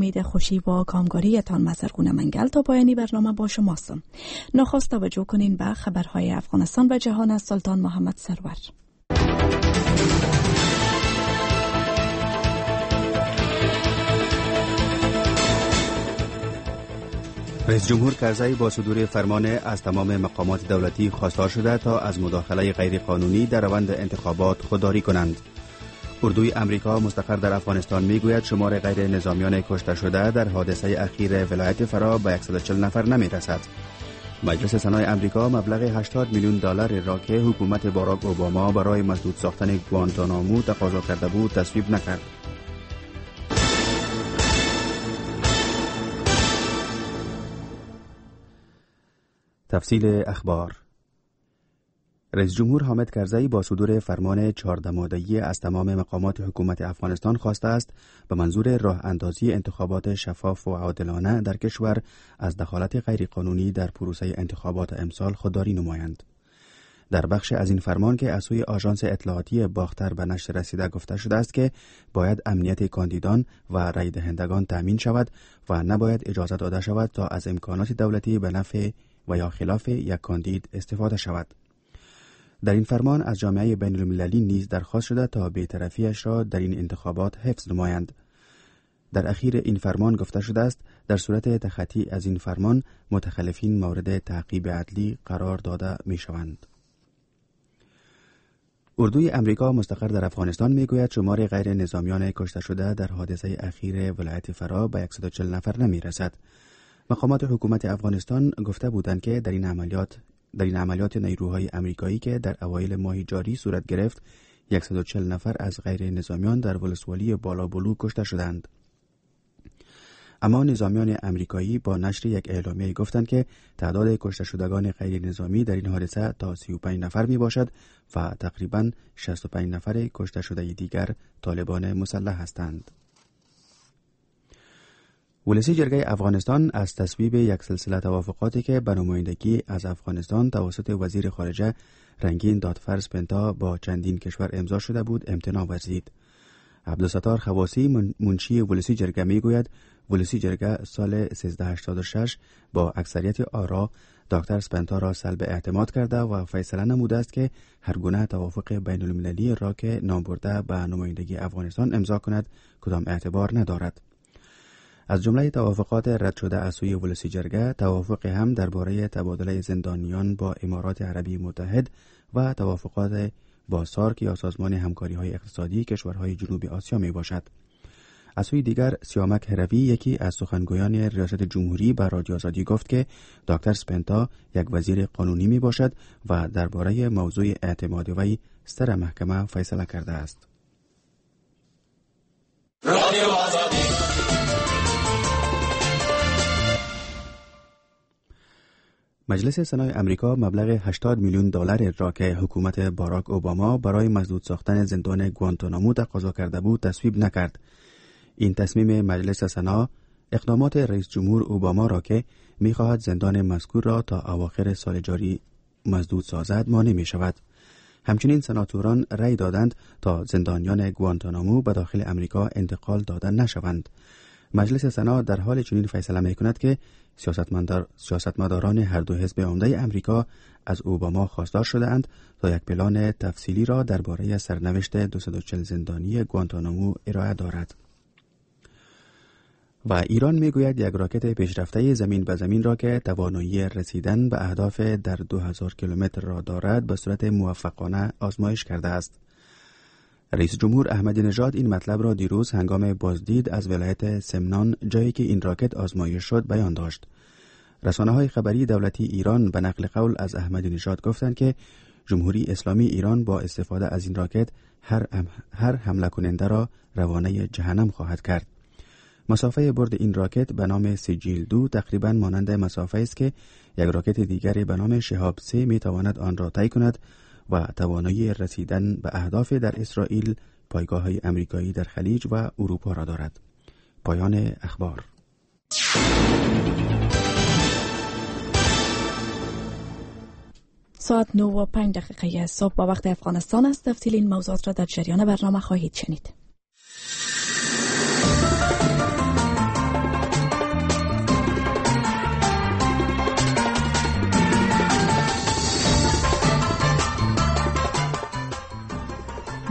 امید خوشی و کامگاریتان مسرگونه منگل تا پایانی برنامه با شماستم. نخست توجه کنین به خبرهای افغانستان و جهان از سلطان محمد سرور. رئیس جمهور کرزی با صدور فرمان از تمام مقامات دولتی خواستار شده تا از مداخله غیرقانونی در روند انتخابات خودداری کنند. اردوی امریکا مستقر در افغانستان میگوید شمار غیر نظامیان کشته شده در حادثه اخیر ولایت فرا به 140 نفر نمی رسد. مجلس سنای امریکا مبلغ $80 میلیون را که حکومت باراک اوباما برای مسدود ساختن گوانتانامو تقاضا کرده بود تصویب نکرد. تفصیل اخبار. رئیس جمهور حامد کرزی با صدور فرمان 14 ماده‌ای از تمام مقامات حکومت افغانستان خواسته است به منظور راه اندازی انتخابات شفاف و عادلانه در کشور از دخالت غیرقانونی در پروسه انتخابات امسال خودداری نمایند. در بخش از این فرمان که از سوی آژانس اطلاعاتی باختر به نشر رسیده گفته شده است که باید امنیت کاندیدان و رای دهندگان تامین شود و نباید اجازه داده شود تا از امکانات دولتی به نفع و یا خلاف یک کاندید استفاده شود. در این فرمان از جامعه بین المللی نیز درخواست شده تا بی‌طرفی‌اش را در این انتخابات حفظ نمایند. در اخیر این فرمان گفته شده است در صورت تخطی از این فرمان متخلفین مورد تعقیب عدلی قرار داده می شوند. اردوی امریکا مستقر در افغانستان میگوید شمار غیر نظامیان کشته شده در حادثه اخیر ولایت فرا به 140 نفر نمی رسد. مقامات حکومت افغانستان گفته بودند که در این عملیات نیروهای امریکایی که در اوایل ماه جاری صورت گرفت 140 نفر از غیر نظامیان در ولسوالی بالابلو کشته شدند. اما نظامیان امریکایی با نشر یک اعلامیه گفتند که تعداد کشته شدگان غیر نظامی در این حادثه تا 35 نفر می باشد و تقریباً 65 نفر کشته شده دیگر طالبان مسلح هستند. ولسی جرگه افغانستان از تصویب یک سلسله توافقاتی که به نمایندگی از افغانستان توسط وزیر خارجه رنگین دادفرز پنتا با چندین کشور امضا شده بود امتناع ورزید. عبدالستار خواسی منشی ولسی جرگه میگوید ولسی جرگه سال 1386 با اکثریت آرا دکتر سپنتا را سلب اعتماد کرده و فیصله نموده است که هر گونه توافق بین المللی را که نام برده به نمایندگی افغانستان امضا کند کدام اعتبار ندارد. از جمله توافقات رد شده از سوی ولسی جرگه توافق هم درباره تبادله زندانیان با امارات عربی متحد و توافقات با سارک یا سازمان همکاری‌های اقتصادی کشورهای جنوب آسیا می باشد. از سوی دیگر سیامک هروی یکی از سخنگویان ریاست جمهوری به رادیو آزادی گفت که دکتر سپنتا یک وزیر قانونی می باشد و درباره موضوع اعتماد وی ستر محکمه فیصله کرده است. رادیو آزادی. مجلس سنای امریکا مبلغ $80 میلیون را که حکومت باراک اوباما برای مسدود ساختن زندان گوانتانامو تقاضا کرده بود تصویب نکرد. این تصمیم مجلس سنا اقدامات رئیس جمهور اوباما را که می‌خواهد زندان مذکور را تا اواخر سال جاری مسدود سازد مانع می‌شود. همچنین سناتوران رأی دادند تا زندانیان گوانتانامو به داخل امریکا انتقال داده نشوند. مجلس سنا در حال چنین فیصله می‌کند که سیاستمداران هر دو حزب عمده امریکا از اوباما خواستار شده‌اند تا یک پلان تفصیلی را درباره سرنوشت 240 زندانی گوانتانامو ارائه دارد. و ایران میگوید یک راکت پیشرفته زمین به زمین را که توانایی رسیدن به اهداف در 2000 کیلومتر را دارد به صورت موفقانه آزمایش کرده است. رئیس جمهور احمدی نژاد این مطلب را دیروز هنگام بازدید از ولایت سمنان جایی که این راکت آزمایش شد بیان داشت. رسانه‌های خبری دولتی ایران به نقل قول از احمدی نژاد گفتند که جمهوری اسلامی ایران با استفاده از این راکت هر حمله کننده را روانه جهنم خواهد کرد. مسافه برد این راکت به نام سجیل 2 تقریباً مانند مسافه است که یک راکت دیگری به نام شهاب 3 میتواند آن را طی کند و توانایی رسیدن به اهداف در اسرائیل، پایگاه‌های امریکایی در خلیج و اروپا را دارد. پایان اخبار. ساعت 9:05 صبح با وقت افغانستان است. تفصیل این موضوعات را در جریان برنامه خواهید شنید.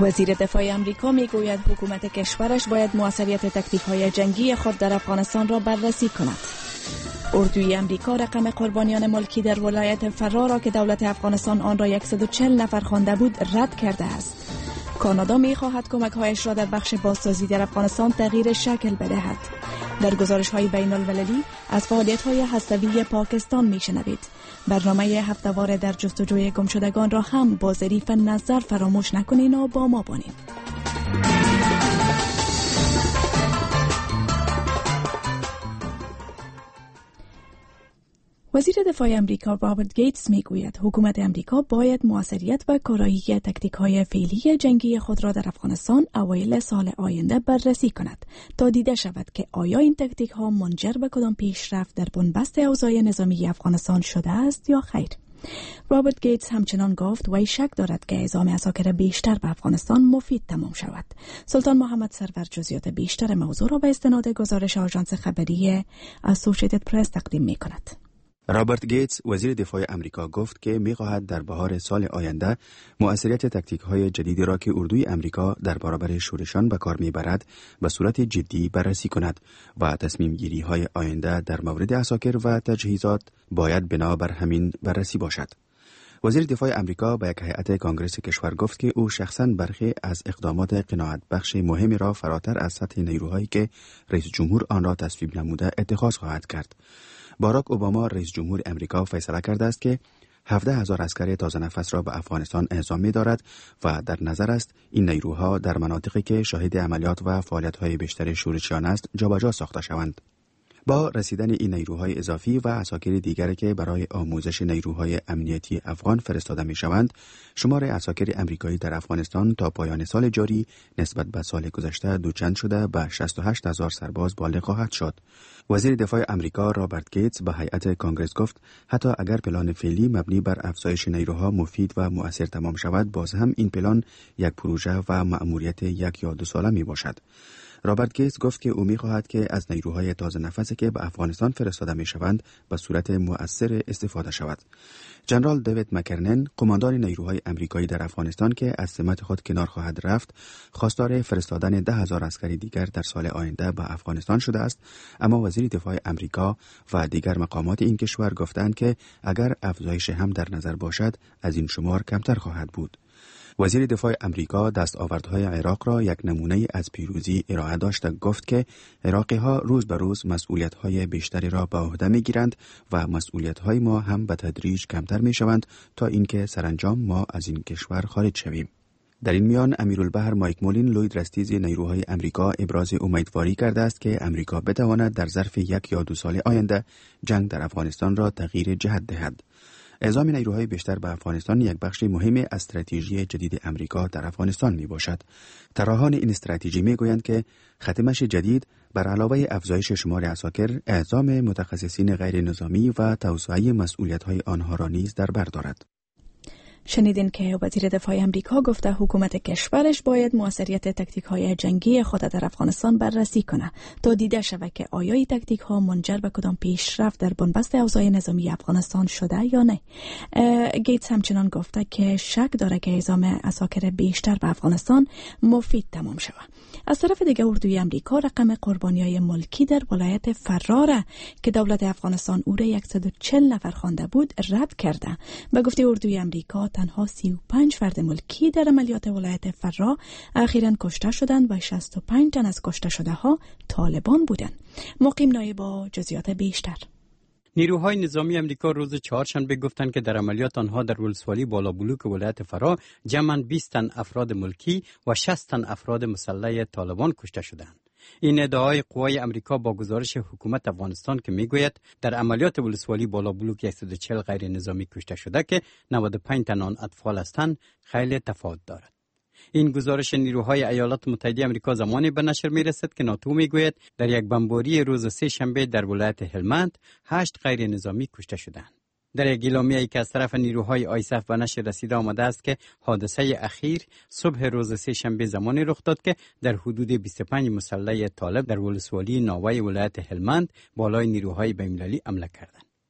وزیر دفاع امریکا میگوید حکومت کشورش باید موثریت تکتیک‌های جنگی خود در افغانستان را بررسی کند. اردوی امریکا رقم قربانیان ملکی در ولایت فرا را که دولت افغانستان آن را 140 نفر خوانده بود رد کرده است. کانادا می‌خواهد کمک‌هایش را در بخش بازسازی در افغانستان تغییر شکل بدهد. در گزارش‌های بین‌المللی از فعالیت‌های هسته‌ای پاکستان می‌شنوید. برنامه هفته‌وار در جستجوی گمشدگان را هم با ظریف نظر فراموش نکنین و با ما باشین. وزیر دفاع امریکا رابرت گیتس میگوید حکومت امریکا باید موثریت و کارایی تکتیک‌های فعلی جنگی خود را در افغانستان اوایل سال آینده بررسی کند تا دیده شود که آیا این تکتیک‌ها منجر به کدام پیشرفت در بنبست اوضاع نظامی افغانستان شده است یا خیر. رابرت گیتس همچنان گفت وی شک دارد که اعزام عساکر بیشتر به افغانستان مفید تمام شود. سلطان محمد سرور جزئیات بیشتر موضوع را به استناد گزارش آژانس خبری اسوسییتد پرس تقدیم می‌کند. رابرت گیتس وزیر دفاع امریکا گفت که می‌خواهد در بهار سال آینده مؤثریت تکتیک‌های جدیدی را که اردوی امریکا در برابر شورشان به کار می‌برد به صورت جدی بررسی کند و تصمیم‌گیری‌های آینده در مورد عساکر و تجهیزات باید بنا بر همین بررسی باشد. وزیر دفاع امریکا به یک هیئت کانگرس کشور گفت که او شخصاً برخی از اقدامات قناعت بخش مهمی را فراتر از سطح نیروهایی که رئیس جمهور آن را تصویب نموده اتخاذ خواهد کرد. باراک اوباما رئیس جمهور امریکا فیصله کرده است که 17,000 عسکر تازه نفس را به افغانستان اعزام می‌دارد و در نظر است این نیروها در مناطقی که شاهد عملیات و فعالیت‌های بیشتر شورشیان است جابجا ساخته شوند. با رسیدن این نیروهای اضافی و عساکر دیگری که برای آموزش نیروهای امنیتی افغان فرستاده می‌شوند، شمار عساکر امریکایی در افغانستان تا پایان سال جاری نسبت به سال گذشته دوچند شده به 68,000 سرباز بالغ خواهد شد. وزیر دفاع امریکا رابرت گیتس به هیئت کانگرس گفت حتی اگر پلان فعلی مبنی بر افزایش نیروها مفید و مؤثر تمام شود، باز هم این پلان یک پروژه و مأموریت 1 یا 2 ساله می باشد. رابرت گیتس گفت که او می‌خواهد که از نیروهای تازه نفسی که به افغانستان فرستاده می‌شوند به صورت مؤثر استفاده شود. جنرال دیوید مکرنن، قماندان نیروهای امریکایی در افغانستان که از سمت خود کنار خواهد رفت، خواستار فرستادن 10,000 عسکر دیگر در سال آینده به افغانستان شده است، اما وزیر دفاع امریکا و دیگر مقامات این کشور گفتند که اگر افزایش هم در نظر باشد، از این شمار کمتر خواهد بود. وزیر دفاع امریکا دستاوردهای عراق را یک نمونه از پیروزی ارائه داشت، گفت که عراقی‌ها روز به روز مسئولیت‌های بیشتری را به عهده می‌گیرند و مسئولیت‌های ما هم به تدریج کمتر می‌شوند تا اینکه سرانجام ما از این کشور خارج شویم. در این میان امیرالبحر مایک مولین لوید رستیز نیروهای امریکا ابراز امیدواری کرده است که امریکا بتواند در ظرف 1 یا 2 سال آینده جنگ در افغانستان را تغییر جهت دهد. اعزام نیروهای بیشتر به افغانستان یک بخش مهم از استراتژی جدید امریکا در افغانستان می باشد. طراحان این استراتژی می گویند که ختمش جدید بر علاوه افزایش شمار عساکر، اعزام متخصصین غیر نظامی و توسعه مسئولیت‌های آنها را نیز در بر دارد. شنیدین که وزیر دفاع امریکا گفته حکومت کشورش باید موثریت تکتیک‌های جنگی خود در افغانستان بررسی کنه تا دیده شود که آیا این تکتیک‌ها منجر به کدام پیشرفت در بنبست اوضاع نظامی افغانستان شده یا نه. گیتس همچنان گفته که شک داره که اعزام عساکر بیشتر به افغانستان مفید تمام شود. از طرف دیگه اردوی امریکا رقم قربانیای ملکی در ولایت فرا که دولت افغانستان او را 140 نفر خوانده بود رد کرده. به گفته اردوی امریکا تنها 35 فرد ملکی در عملیات ولایت فرا اخیراً کشته شدند و 65 تن از کشته شده ها طالبان بودند. مقیم نایب با جزئیات بیشتر. نیروهای نظامی امریکا روز چهارشنبه گفتند که در عملیات آنها در ولسوالی بالا بلوک ولایت فرا جمعاً 20 تن افراد ملکی و 60 تن افراد مسلح طالبان کشته شدند. این ادعای قوای امریکا با گزارش حکومت افغانستان که میگوید در عملیات ولسوالی بالا بلوک 140 غیر نظامی کشته شده که 95 تن آن اطفال هستند خیلی تفاوت دارد. این گزارش نیروهای ایالات متحده آمریکا زمانی به نشر میرسد که ناتو میگوید در یک بمباری روز سه شنبه در ولایت هلمند 8 غیر نظامی کشته شدند. در یک اعلامیه‌ای که از طرف نیروهای آیسف به نشر رسیده آمده است که حادثه اخیر صبح روز سه شنبه زمانی رخ داد که در حدود 25 مسلح طالب در ولسوالی ناوی ولایت هلمند بالای نیروهای بین‌المللی حمله کردند.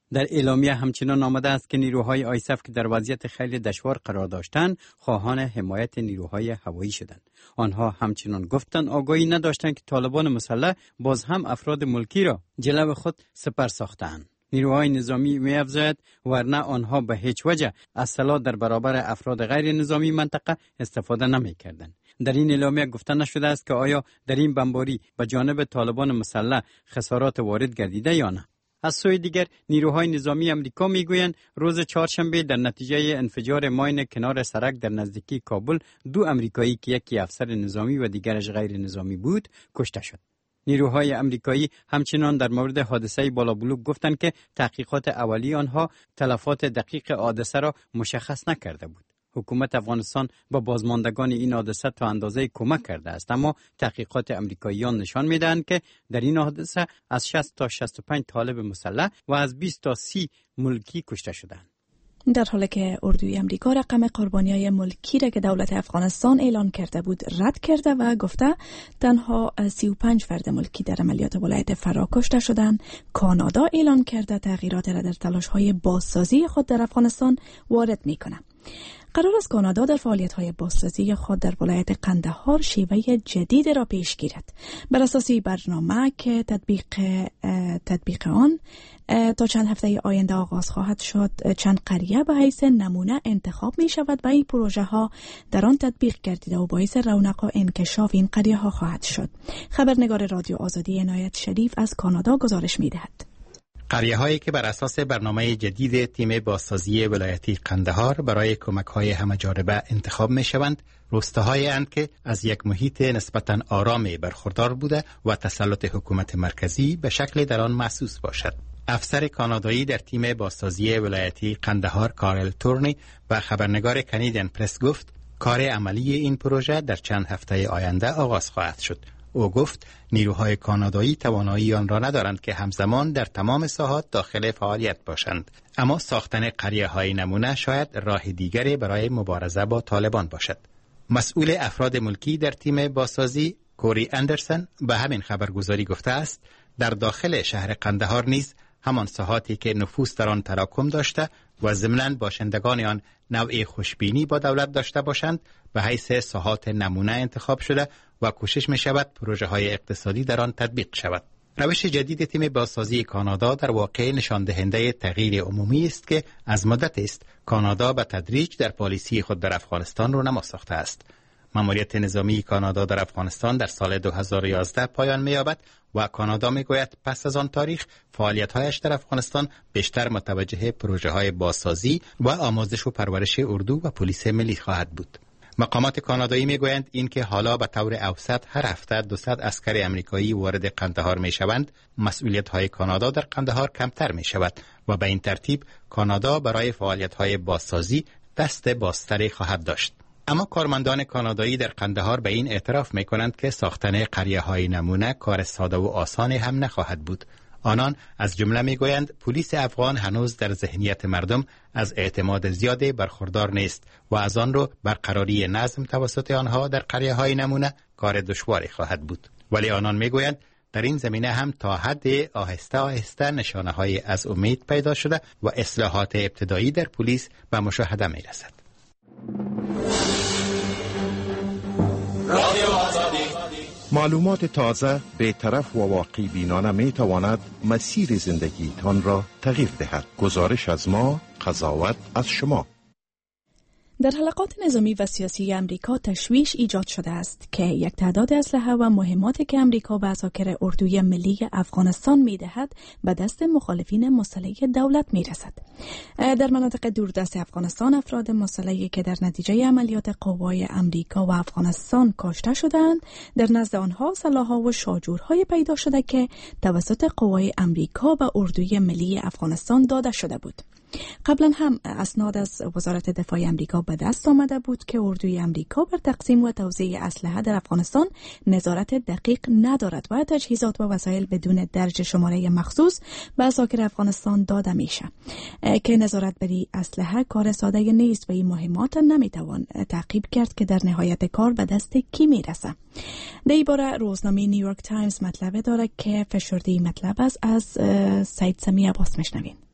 در اعلامیه همچنان آمده است که نیروهای آیسف که در وضعیت خیلی دشوار قرار داشتند خواهان حمایت نیروهای هوایی شدند. آنها همچنان گفتند آگاهی نداشتند که طالبان مسلح باز هم افراد ملکی را جلو خود سپر ساختند. نیروهای نظامی می‌افزاید ورنه آنها به هیچ وجه از سلاح در برابر افراد غیر نظامی منطقه استفاده نمی‌کردند. در این اعلامیه گفته نشده است که آیا در این بمباری به جانب طالبان مسلح خسارات وارد گردیده یا نه. از سوی دیگر نیروهای نظامی امریکا میگویند روز چهارشنبه در نتیجه انفجار ماین کنار سرک در نزدیکی کابل 2 امریکایی که یکی افسر نظامی و دیگرش غیر نظامی بود کشته شد. نیروهای امریکایی همچنان در مورد حادثه بالابلوک گفتند که تحقیقات اولیه آنها تلفات دقیق حادثه را مشخص نکرده بود. حکومت افغانستان با بازماندگان این حادثه تا اندازه کمک کرده است، اما تحقیقات امریکاییان نشان می‌دهند که در این حادثه از 60 تا 65 طالب مسلح و از 20 تا 30 ملکی کشته شدند. در حالی که اردوی امریکا رقم قربانی‌های ملکی را که دولت افغانستان اعلان کرده بود رد کرده و گفته تنها 35 فرد ملکی در عملیات ولایت فرا کشته شدند، کانادا اعلان کرده تغییرات را در تلاش‌های بازسازی خود در افغانستان وارد می‌کند. قرار است کانادا در فعالیت‌های بازسازی خود در ولایت قندهار شیوه جدید را پیش گیرد. بر اساس برنامه که تطبیق آن تا چند هفته آینده آغاز خواهد شد، چند قریه به حیث نمونه انتخاب می شود و این پروژه ها در آن تطبیق گردیده و باعث رونق و انکشاف این قریه ها خواهد شد. خبرنگار رادیو آزادی عنایت شریف از کانادا گزارش می دهد. قریه هایی که بر اساس برنامه جدید تیم بازسازی ولایتی قندهار برای کمک های همه‌جانبه انتخاب می شوند، روستاهایی اند که از یک محیط نسبتاً آرامی برخوردار بوده و تسلط حکومت مرکزی به شکل در آن محسوس باشد. افسر کانادایی در تیم بازسازی ولایتی قندهار کارل تورنی و خبرنگار کانادین پرس گفت کار عملی این پروژه در چند هفته آینده آغاز خواهد شد. او گفت نیروهای کانادایی توانایی آن را ندارند که همزمان در تمام ساحات داخل فعالیت باشند، اما ساختن قریه های نمونه شاید راه دیگری برای مبارزه با طالبان باشد. مسئول افراد ملکی در تیم بازسازی کوری اندرسن به همین خبرگزاری گفته است در داخل شهر قندهار نیز همان ساحاتی که نفوذ در آن تراکم داشته و ضمناً باشندگان آن نوع خوشبینی با دولت داشته باشند به حیث ساحات نمونه انتخاب شده و کوشش می شود پروژه های اقتصادی در آن تطبیق شود. روش جدید تیم بازسازی کانادا در واقع نشان دهنده تغییر عمومی است که از مدت است کانادا به تدریج در پالیسی خود در افغانستان رونما ساخته است. ماموریت نظامی کانادا در افغانستان در سال 2011 پایان می‌یابد و کانادا می‌گوید پس از آن تاریخ فعالیت‌هایش در افغانستان بیشتر متوجه پروژه‌های بازسازی و آموزش و پرورش اردو و پلیس ملی خواهد بود. مقامات کانادایی میگویند اینکه حالا به طور اوسط هر هفته 200 عسکر امریکایی وارد قندهار میشوند، مسئولیت‌های کانادا در قندهار کمتر میشود و به این ترتیب کانادا برای فعالیت‌های بازسازی دست بازتری خواهد داشت. اما کارمندان کانادایی در قندهار به این اعتراف میکنند که ساختن قریه‌های نمونه کار ساده و آسانی هم نخواهد بود. آنان از جمله میگویند پلیس افغان هنوز در ذهنیت مردم از اعتماد زیادی برخوردار نیست و از آن رو برقراری نظم توسط آنها در قریه‌های نمونه کار دشواری خواهد بود. ولی آنان میگویند در این زمینه هم تا حد آهسته آهسته نشانه‌های از امید پیدا شده و اصلاحات ابتدایی در پلیس به مشاهده میرسد. معلومات تازه به طرف و واقعی بینانه می تواند مسیر زندگی تان را تغییر دهد. گزارش از ما، قضاوت از شما. در حلقات نظامی و سیاسی امریکا تشویش ایجاد شده است که یک تعداد اسلحه و مهماتی که امریکا به عساکر اردوی ملی افغانستان می‌دهد به دست مخالفین مسلح دولت می‌رسد. در مناطق دوردست افغانستان افراد مسلحی که در نتیجه عملیات قوای امریکا و افغانستان کشته شدند، در نزد آنها سلاح‌ها و شاجورهای پیدا شده که توسط قوای امریکا به اردوی ملی افغانستان داده شده بود. قبلا هم اسناد از وزارت دفاع امریکا به دست آمده بود که اردوی امریکا بر تقسیم و توزیع اسلحه در افغانستان نظارت دقیق ندارد و تجهیزات و وسایل بدون درج شماره مخصوص به عساکر افغانستان داده میشه که نظارت بر این اسلحه کار ساده نیست و این مهمات نمیتوان تعقیب کرد که در نهایت کار به دست کی میرسه. در این باره روزنامه نیویورک تایمز مطلب داره که فشرده این مطلب است. از سید سمی عباس میشنویم.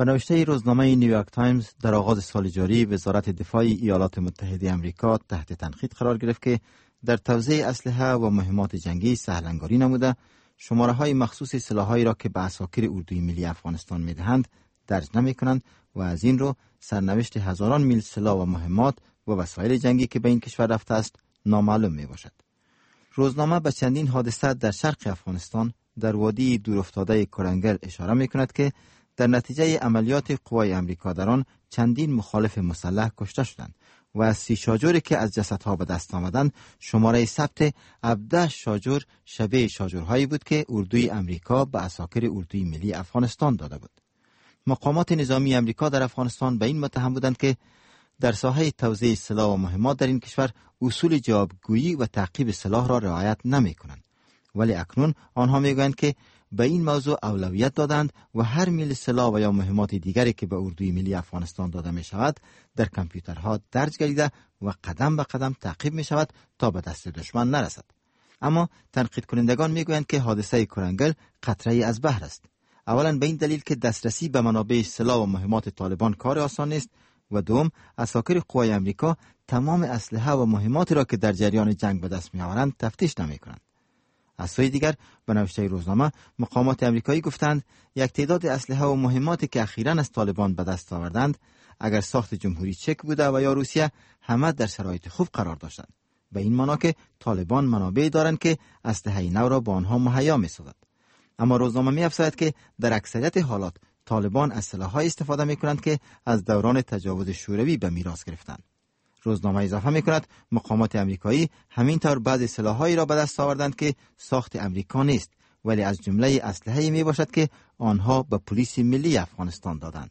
به نوشته روزنامه نیویورک تایمز در آغاز سال جاری وزارت دفاع ایالات متحده آمریکا تحت تنقید قرار گرفت که در توزیع اسلحه و مهمات جنگی سهلنگاری نموده، شماره‌های مخصوص سلاح‌هایی را که به عساکر اردوی ملی افغانستان می‌دهند درج نمی‌کنند و از این رو سرنوشت هزاران میل سلاح و مهمات و وسایل جنگی که به این کشور رفته است نامعلوم میباشد. روزنامه به چندین حادثه در شرق افغانستان در وادی دورافتاده کرنگل اشاره می‌کند که در نتیجه عملیات قوای آمریکا در آن چندین مخالف مسلح کشته شدند و از 30 شاجوری که از جسدها به دست آمدند شماره ثبت 17 شاجور شبیه شاجورهایی بود که اردوی آمریکا به عساکر اردوی ملی افغانستان داده بود. مقامات نظامی آمریکا در افغانستان به این متهم بودند که در ساحه توزیع سلاح و مهمات در این کشور اصول جوابگویی و تعقیب سلاح را رعایت نمی‌کنند، ولی اکنون آنها میگویند که به این موضوع اولویت دادند و هر میل سلاح و یا مهمات دیگری که به اردوی ملی افغانستان داده می شود در کامپیوترها درج گردیده و قدم به قدم تعقیب می شود تا به دست دشمن نرسد. اما تنقید کنندگان می گویند که حادثه کرنگل قطره‌ای از بحر است. اولا به این دلیل که دسترسی به منابع سلاح و مهمات طالبان کار آسان نیست و دوم عساکر قوای آمریکا تمام اسلحه و مهماتی را که در جریان جنگ به دست می آورند تفتیش نمی کنند. از سوی دیگر به نوشته روزنامه مقامات آمریکایی گفتند یک تعداد اسلحه و مهماتی که اخیراً از طالبان به دست آوردند اگر ساخت جمهوری چک بوده و یا روسیه همه در شرایط خوب قرار داشتند، به این معنی که طالبان منابعی دارند که اسلحه نو را به آنها مهیا می‌سازد. اما روزنامه می‌افزاید که در اکثریت حالات طالبان از سلاح‌های استفاده می‌کنند که از دوران تجاوز شوروی به میراث گرفتند. روزنامه اضافه می‌کند مقامات آمریکایی همینطور بعضی سلاح‌هایی را به دست آوردند که ساخت آمریکا نیست، ولی از جمله اسلحه‌ای میباشد که آنها به پلیس ملی افغانستان دادند.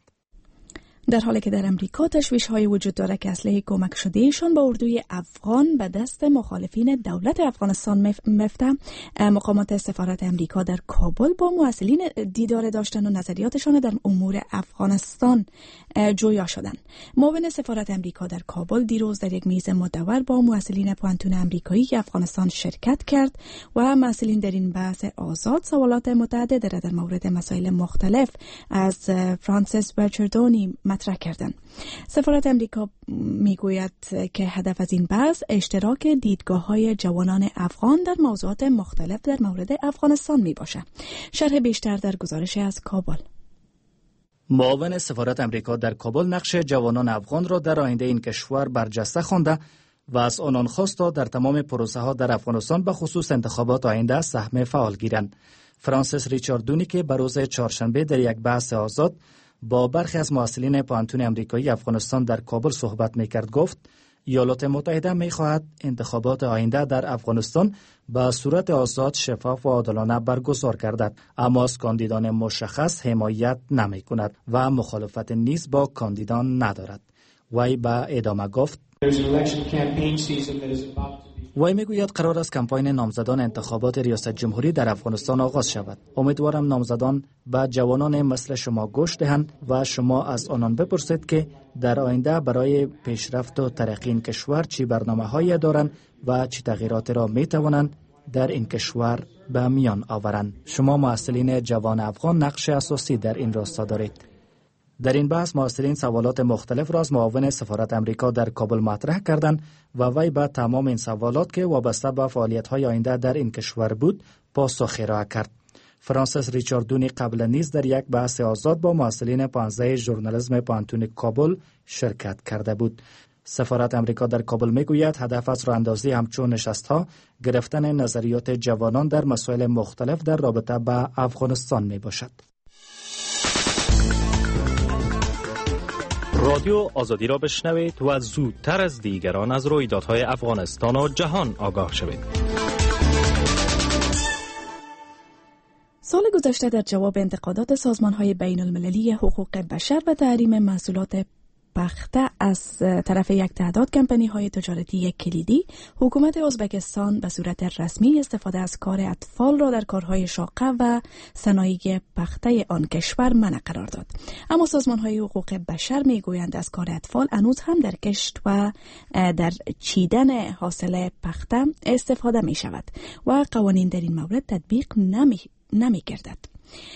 در حالی که در امریکا تشویش‌های وجود دارد که اسلحه کمک شده‌شان به اردوی افغان به دست مخالفین دولت افغانستان مفته، مقامات سفارت امریکا در کابل با مسئولین دیدار داشتن و نظریاتشان در امور افغانستان جویا شدند. معاون سفارت امریکا در کابل دیروز در یک میز مدور با مسئولین پوانتون امریکایی که افغانستان شرکت کرد و مسئولین در این بحث آزاد سوالات متعدد را در مورد مسائل مختلف از فرانسیس برچردونی مطرح کردند. سفارت امریکا میگوید که هدف از این بحث اشتراک دیدگاه‌های جوانان افغان در موضوعات مختلف در مورد افغانستان میباشد. شرح بیشتر در گزارش از کابل. معاون سفارت امریکا در کابل نقش جوانان افغان را در آینده این کشور برجسته خوانده و از آنان خواست تا در تمام پروسه ها در افغانستان به خصوص انتخابات آینده سهم فعال گیرند. فرانسیس ریچاردونی که به روز چهارشنبه در یک بحث آزاد با برخی از مسئولین پوانتون امریکایی افغانستان در کابل صحبت می‌کرد گفت ایالات متحده می‌خواهد انتخابات آینده در افغانستان به صورت آزاد، شفاف و عادلانه برگزار گردد، اما از کاندیدان مشخص حمایت نمی‌کند و مخالفت نیز با کاندیدان ندارد. وی به ادامه گفت وی میگوید قرار است کمپاین نامزدان انتخابات ریاست جمهوری در افغانستان آغاز شود. امیدوارم نامزدان به جوانان مثل شما گوش دهند و شما از آنان بپرسید که در آینده برای پیشرفت و ترقی این کشور چی برنامه‌هایی دارند و چی تغییراتی را می توانند در این کشور به میان آورند. شما مسئولین جوان افغان نقش اساسی در این راستا دارید. در این بحث مسئولین سوالات مختلف را از معاون سفارت امریکا در کابل مطرح کردند و وی به تمام این سوالات که وابسته به فعالیت‌های آینده در این کشور بود پاسخ ارائه کرد. فرانسیس ریچاردونی قبل نیز در یک بحث آزاد با مسئولین 15 ژورنالیسم پوانتون کابل شرکت کرده بود. سفارت امریکا در کابل میگوید هدف از راهاندازی همچون نشست‌ها گرفتن نظریات جوانان در مسائل مختلف در رابطه با افغانستان میباشد. رادیو آزادی را بشنوید و زودتر از دیگران از رویدادهای افغانستان و جهان آگاه شوید. سال گذشته در جواب انتقادات سازمان‌های بین‌المللی حقوق بشر و تحریم محصولات پخته از طرف یک تعداد کمپانی‌های تجارتی کلیدی، حکومت ازبکستان به صورت رسمی استفاده از کار اطفال را در کارهای شاقه و صنایع پخته آن کشور منع قرار داد. اما سازمان‌های حقوق بشر می‌گویند از کار اطفال هنوز هم در کشت و در چیدن حاصل پخته استفاده می‌شود و قوانین در این مورد تطبیق نمی‌گردد.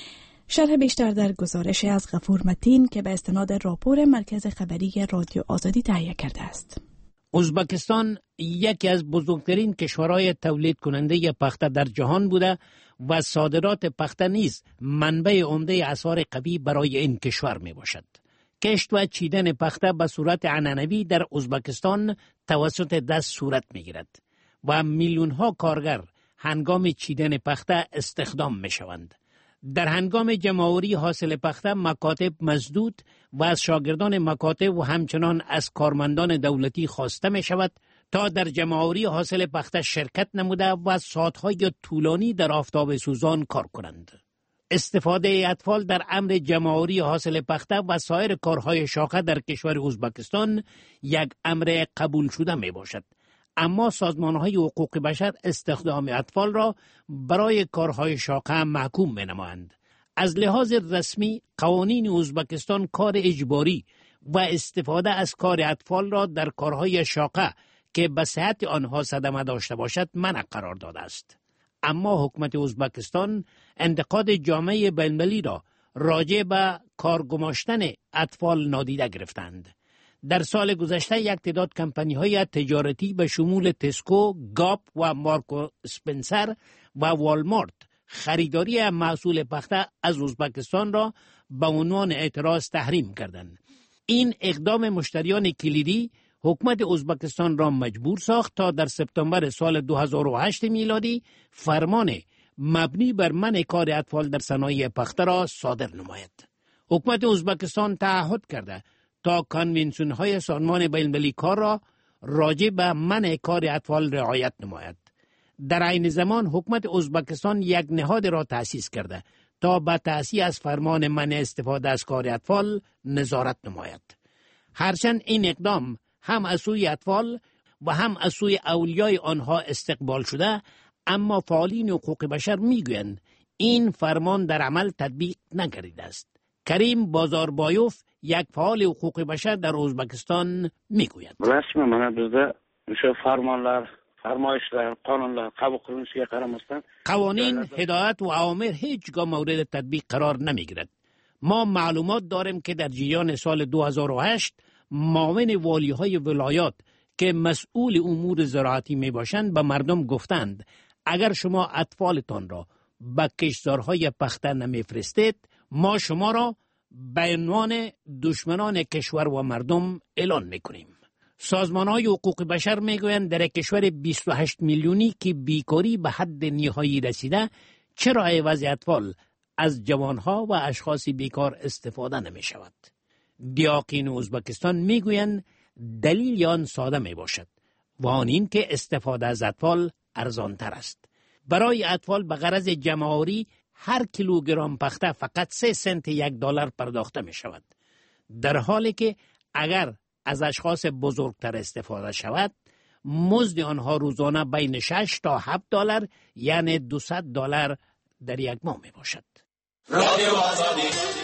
شرح بیشتر در گزارش از غفور متین که به استناد راپور مرکز خبری رادیو آزادی تهیه کرده است. ازبکستان یکی از بزرگترین کشورهای تولید کننده پخته در جهان بوده و صادرات پخته نیز منبع عمده اسعار قوی برای این کشور می باشد. کشت و چیدن پخته به صورت عنعنوی در ازبکستان توسط دست صورت می گیرد و میلیون ها کارگر هنگام چیدن پخته استخدام می شوند. در هنگام جمع‌آوری حاصل پخته مکاتب مسدود و از شاگردان مکاتب و همچنان از کارمندان دولتی خواسته می شود تا در جمع‌آوری حاصل پخته شرکت نموده و ساعت‌های طولانی در آفتاب سوزان کار کنند. استفاده اطفال در امر جمع‌آوری حاصل پخته و سایر کارهای شاقه در کشور ازبکستان یک امر قبول شده می باشد. اما سازمان‌های حقوق بشر استخدام اطفال را برای کارهای شاقه محکوم می‌نمایند. از لحاظ رسمی قوانین ازبکستان کار اجباری و استفاده از کار اطفال را در کارهای شاقه که به صحت آنها صدمه داشته باشد منع قرار داده است. اما حکومت ازبکستان انتقاد جامعه بین‌المللی را راجع به کار گماشتن اطفال نادیده گرفتند. در سال گذشته یک تعداد کمپانی‌های تجارتی به شمول تسکو، گاپ و مارکو اسپنسر و والمارت خریداری محصول پخته از ازبکستان را به عنوان اعتراض تحریم کردند. این اقدام مشتریان کلیدی حکومت ازبکستان را مجبور ساخت تا در سپتامبر سال 2008 میلادی فرمان مبنی بر منع کار اطفال در صنایع پخته را صادر نماید. حکومت ازبکستان تعهد کرده تا کنوانسیون‌های سازمان بین‌المللی کار را راجع به منع کار اطفال رعایت نماید. در عین زمان حکومت ازبکستان یک نهاد را تأسیس کرده تا به تأسیس از فرمان منع استفاده از کار اطفال نظارت نماید. هرچند این اقدام هم از سوی اطفال و هم از سوی اولیای آنها استقبال شده، اما فعالین حقوق بشر میگویند این فرمان در عمل تطبیق نگردیده است. کریم بازاربایوف یک فعال حقوق بشر در ازبکستان میگوید رسمی mana bizda o'sha farmonlar, farmoyishlar, qonunlar qabul qilinishiga qaramasdan قوانین، هدایت و اوامر هیچگاه مورد تطبیق قرار نمیگیرد. ما معلومات داریم که در جریان سال 2008 معاون والی‌های ولایات که مسئول امور زراعتی می باشند به مردم گفتند اگر شما اطفالتان را به کشتزارهای پخته نمیفرستید ما شما را به عنوان دشمنان کشور و مردم اعلان میکنیم. سازمان‌های حقوق بشر میگویند در کشور 28 میلیونی که بیکاری به حد نهایی رسیده چرا عوض اطفال از جوانها و اشخاص بیکار استفاده نمی شود. دیاقین ازبکستان میگویند دلیل آن ساده می باشد و آن این که استفاده از اطفال ارزانتر است. برای اطفال به غرض جمع‌آوری هر کیلوگرم پخته فقط 3 سنت $1 پرداخته می شود، در حالی که اگر از اشخاص بزرگتر استفاده شود مزد آنها روزانه بین 6 تا $7 یعنی $200 در یک ماه می باشد. رادیو آزادی.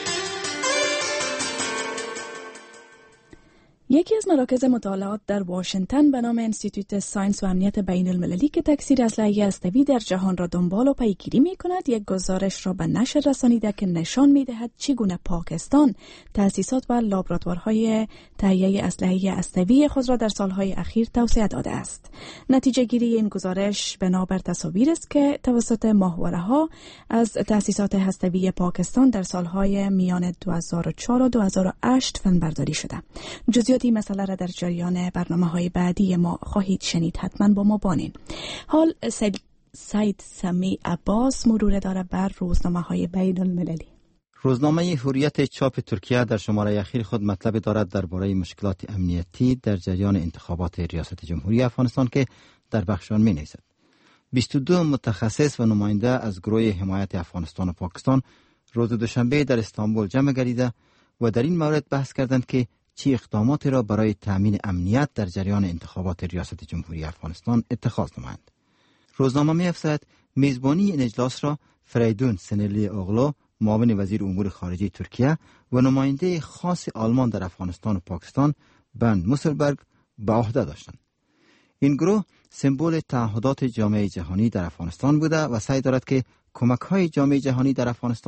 یکی از مراکز مطالعات در واشنگتن به نام انستیتوت ساینس و امنیت بین المللی که تکثیر اسلحه هسته‌ای در جهان را دنبال و پیگیری می کند یک گزارش را به نشر رسانیده که نشان می دهد چگونه پاکستان تأسیسات و لابراتوارهای تهیه اسلحه هسته‌ای خود را در سالهای اخیر توسعه داده است. نتیجه گیری این گزارش بنابر تصاویر است که توسط ماهواره‌ها از تأسیسات هسته‌ای پاکستان در سالهای میان 2004 و 2008 فنبرداری شده. جزئیات این مسئله را در جریان برنامه‌های بعدی ما خواهید شنید. حتما با ما بانین. حال سید سمی عباس مرور داره بر روزنامه‌های بین المللی. روزنامه حریت چاپ ترکیه در شماره اخیر خود مطلب دارد درباره مشکلات امنیتی در جریان انتخابات ریاست جمهوری افغانستان که در بخش آن می‌نویسد. 22 متخصص و نماینده از گروه حمایت افغانستان و پاکستان روز دوشنبه در استانبول جمع گردیده و در این مورد بحث کردند که چه اقداماتی را برای تامین امنیت در جریان انتخابات ریاست جمهوری افغانستان اتخاذ نمایند. روزنامه می‌افزاید میزبانی این اجلاس را فریدون سنلی اوغلو، معاون وزیر امور خارجه ترکیه و نماینده خاص آلمان در افغانستان و پاکستان بند موسلبرگ به عهده داشتند. این گروه سمبل تعهدات جامعه جهانی در افغانستان بوده و سعی دارد که کمک‌های جامعه جهانی در افغانستان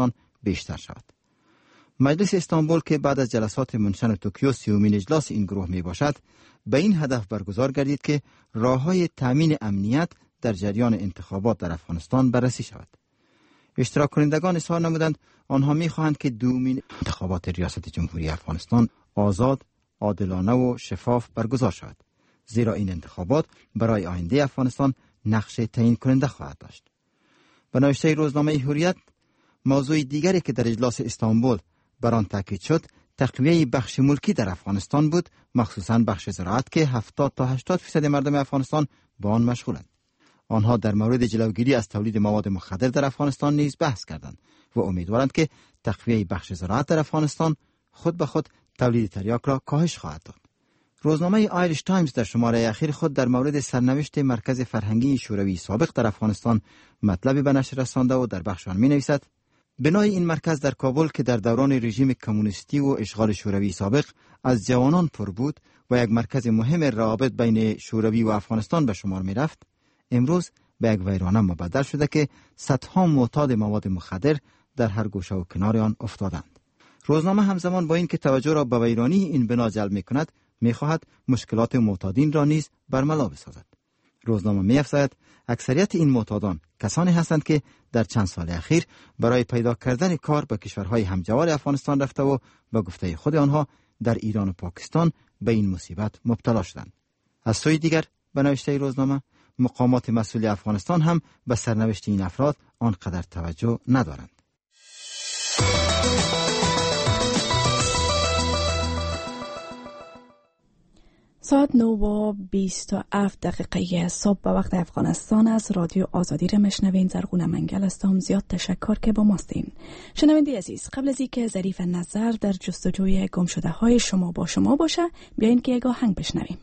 بیشتر شود. مجلس استانبول که بعد از جلسات منشن توکیو 30مین اجلاس این گروه می باشد، به این هدف برگزار گردید که راه‌های تامین امنیت در جریان انتخابات در افغانستان بررسی شود. اشتراک کنندگان اظهار نمودند آنها می‌خواهند که دومین انتخابات ریاست جمهوری افغانستان آزاد، عادلانه و شفاف برگزار شود، زیرا این انتخابات برای آینده افغانستان نقش تعیین کننده خواهد داشت. به نوشته روزنامه حریت، موضوع دیگری که در اجلاس استانبول بر آن تاکید شد تقویه بخش ملکی در افغانستان بود، مخصوصاً بخش زراعت که 70 تا 80% مردم افغانستان با آن مشغولند. آنها در مورد جلوگیری از تولید مواد مخدر در افغانستان نیز بحث کردند و امیدوارند که تقویه بخش زراعت در افغانستان خود به خود تولید تریاک را کاهش خواهد داد. روزنامه آیریش تایمز در شماره اخیر خود در مورد سرنوشت مرکز فرهنگی شوروی سابق در افغانستان مطلبی به نشر رسانده و در بخش آن می‌نویسد: بنای این مرکز در کابل که در دوران رژیم کمونیستی و اشغال شوروی سابق از جوانان پر بود و یک مرکز مهم روابط بین شوروی و افغانستان به شمار می رفت، امروز به یک ویرانه مبدل شده که صدها معتاد مواد مخدر در هر گوشه و کنار آن افتادند. روزنامه همزمان با این که توجه را به ویرانی این بنا جلب می کند، می خواهد مشکلات معتادین را نیز برملا بسازد. روزنامه می افزاید اکثریت این معتادان کسانی هستند که در چند سال اخیر برای پیدا کردن کار به کشورهای همجوار افغانستان رفته و به گفته خود آنها در ایران و پاکستان به این مصیبت مبتلا شدند. از سوی دیگر به نوشته روزنامه، مقامات مسئول افغانستان هم به سرنوشت این افراد آنقدر توجه ندارند. ساعت 9:27 صبح به وقت افغانستان از رادیو آزادی را مشنوین. زرغون منگل هستم. زیاد تشکر که با ماستین. شنونده عزیز، قبل از اینکه ظریف نظر در جستجوی گم شده های شما با شما باشه، بیاین که یک آهنگ بشنویم.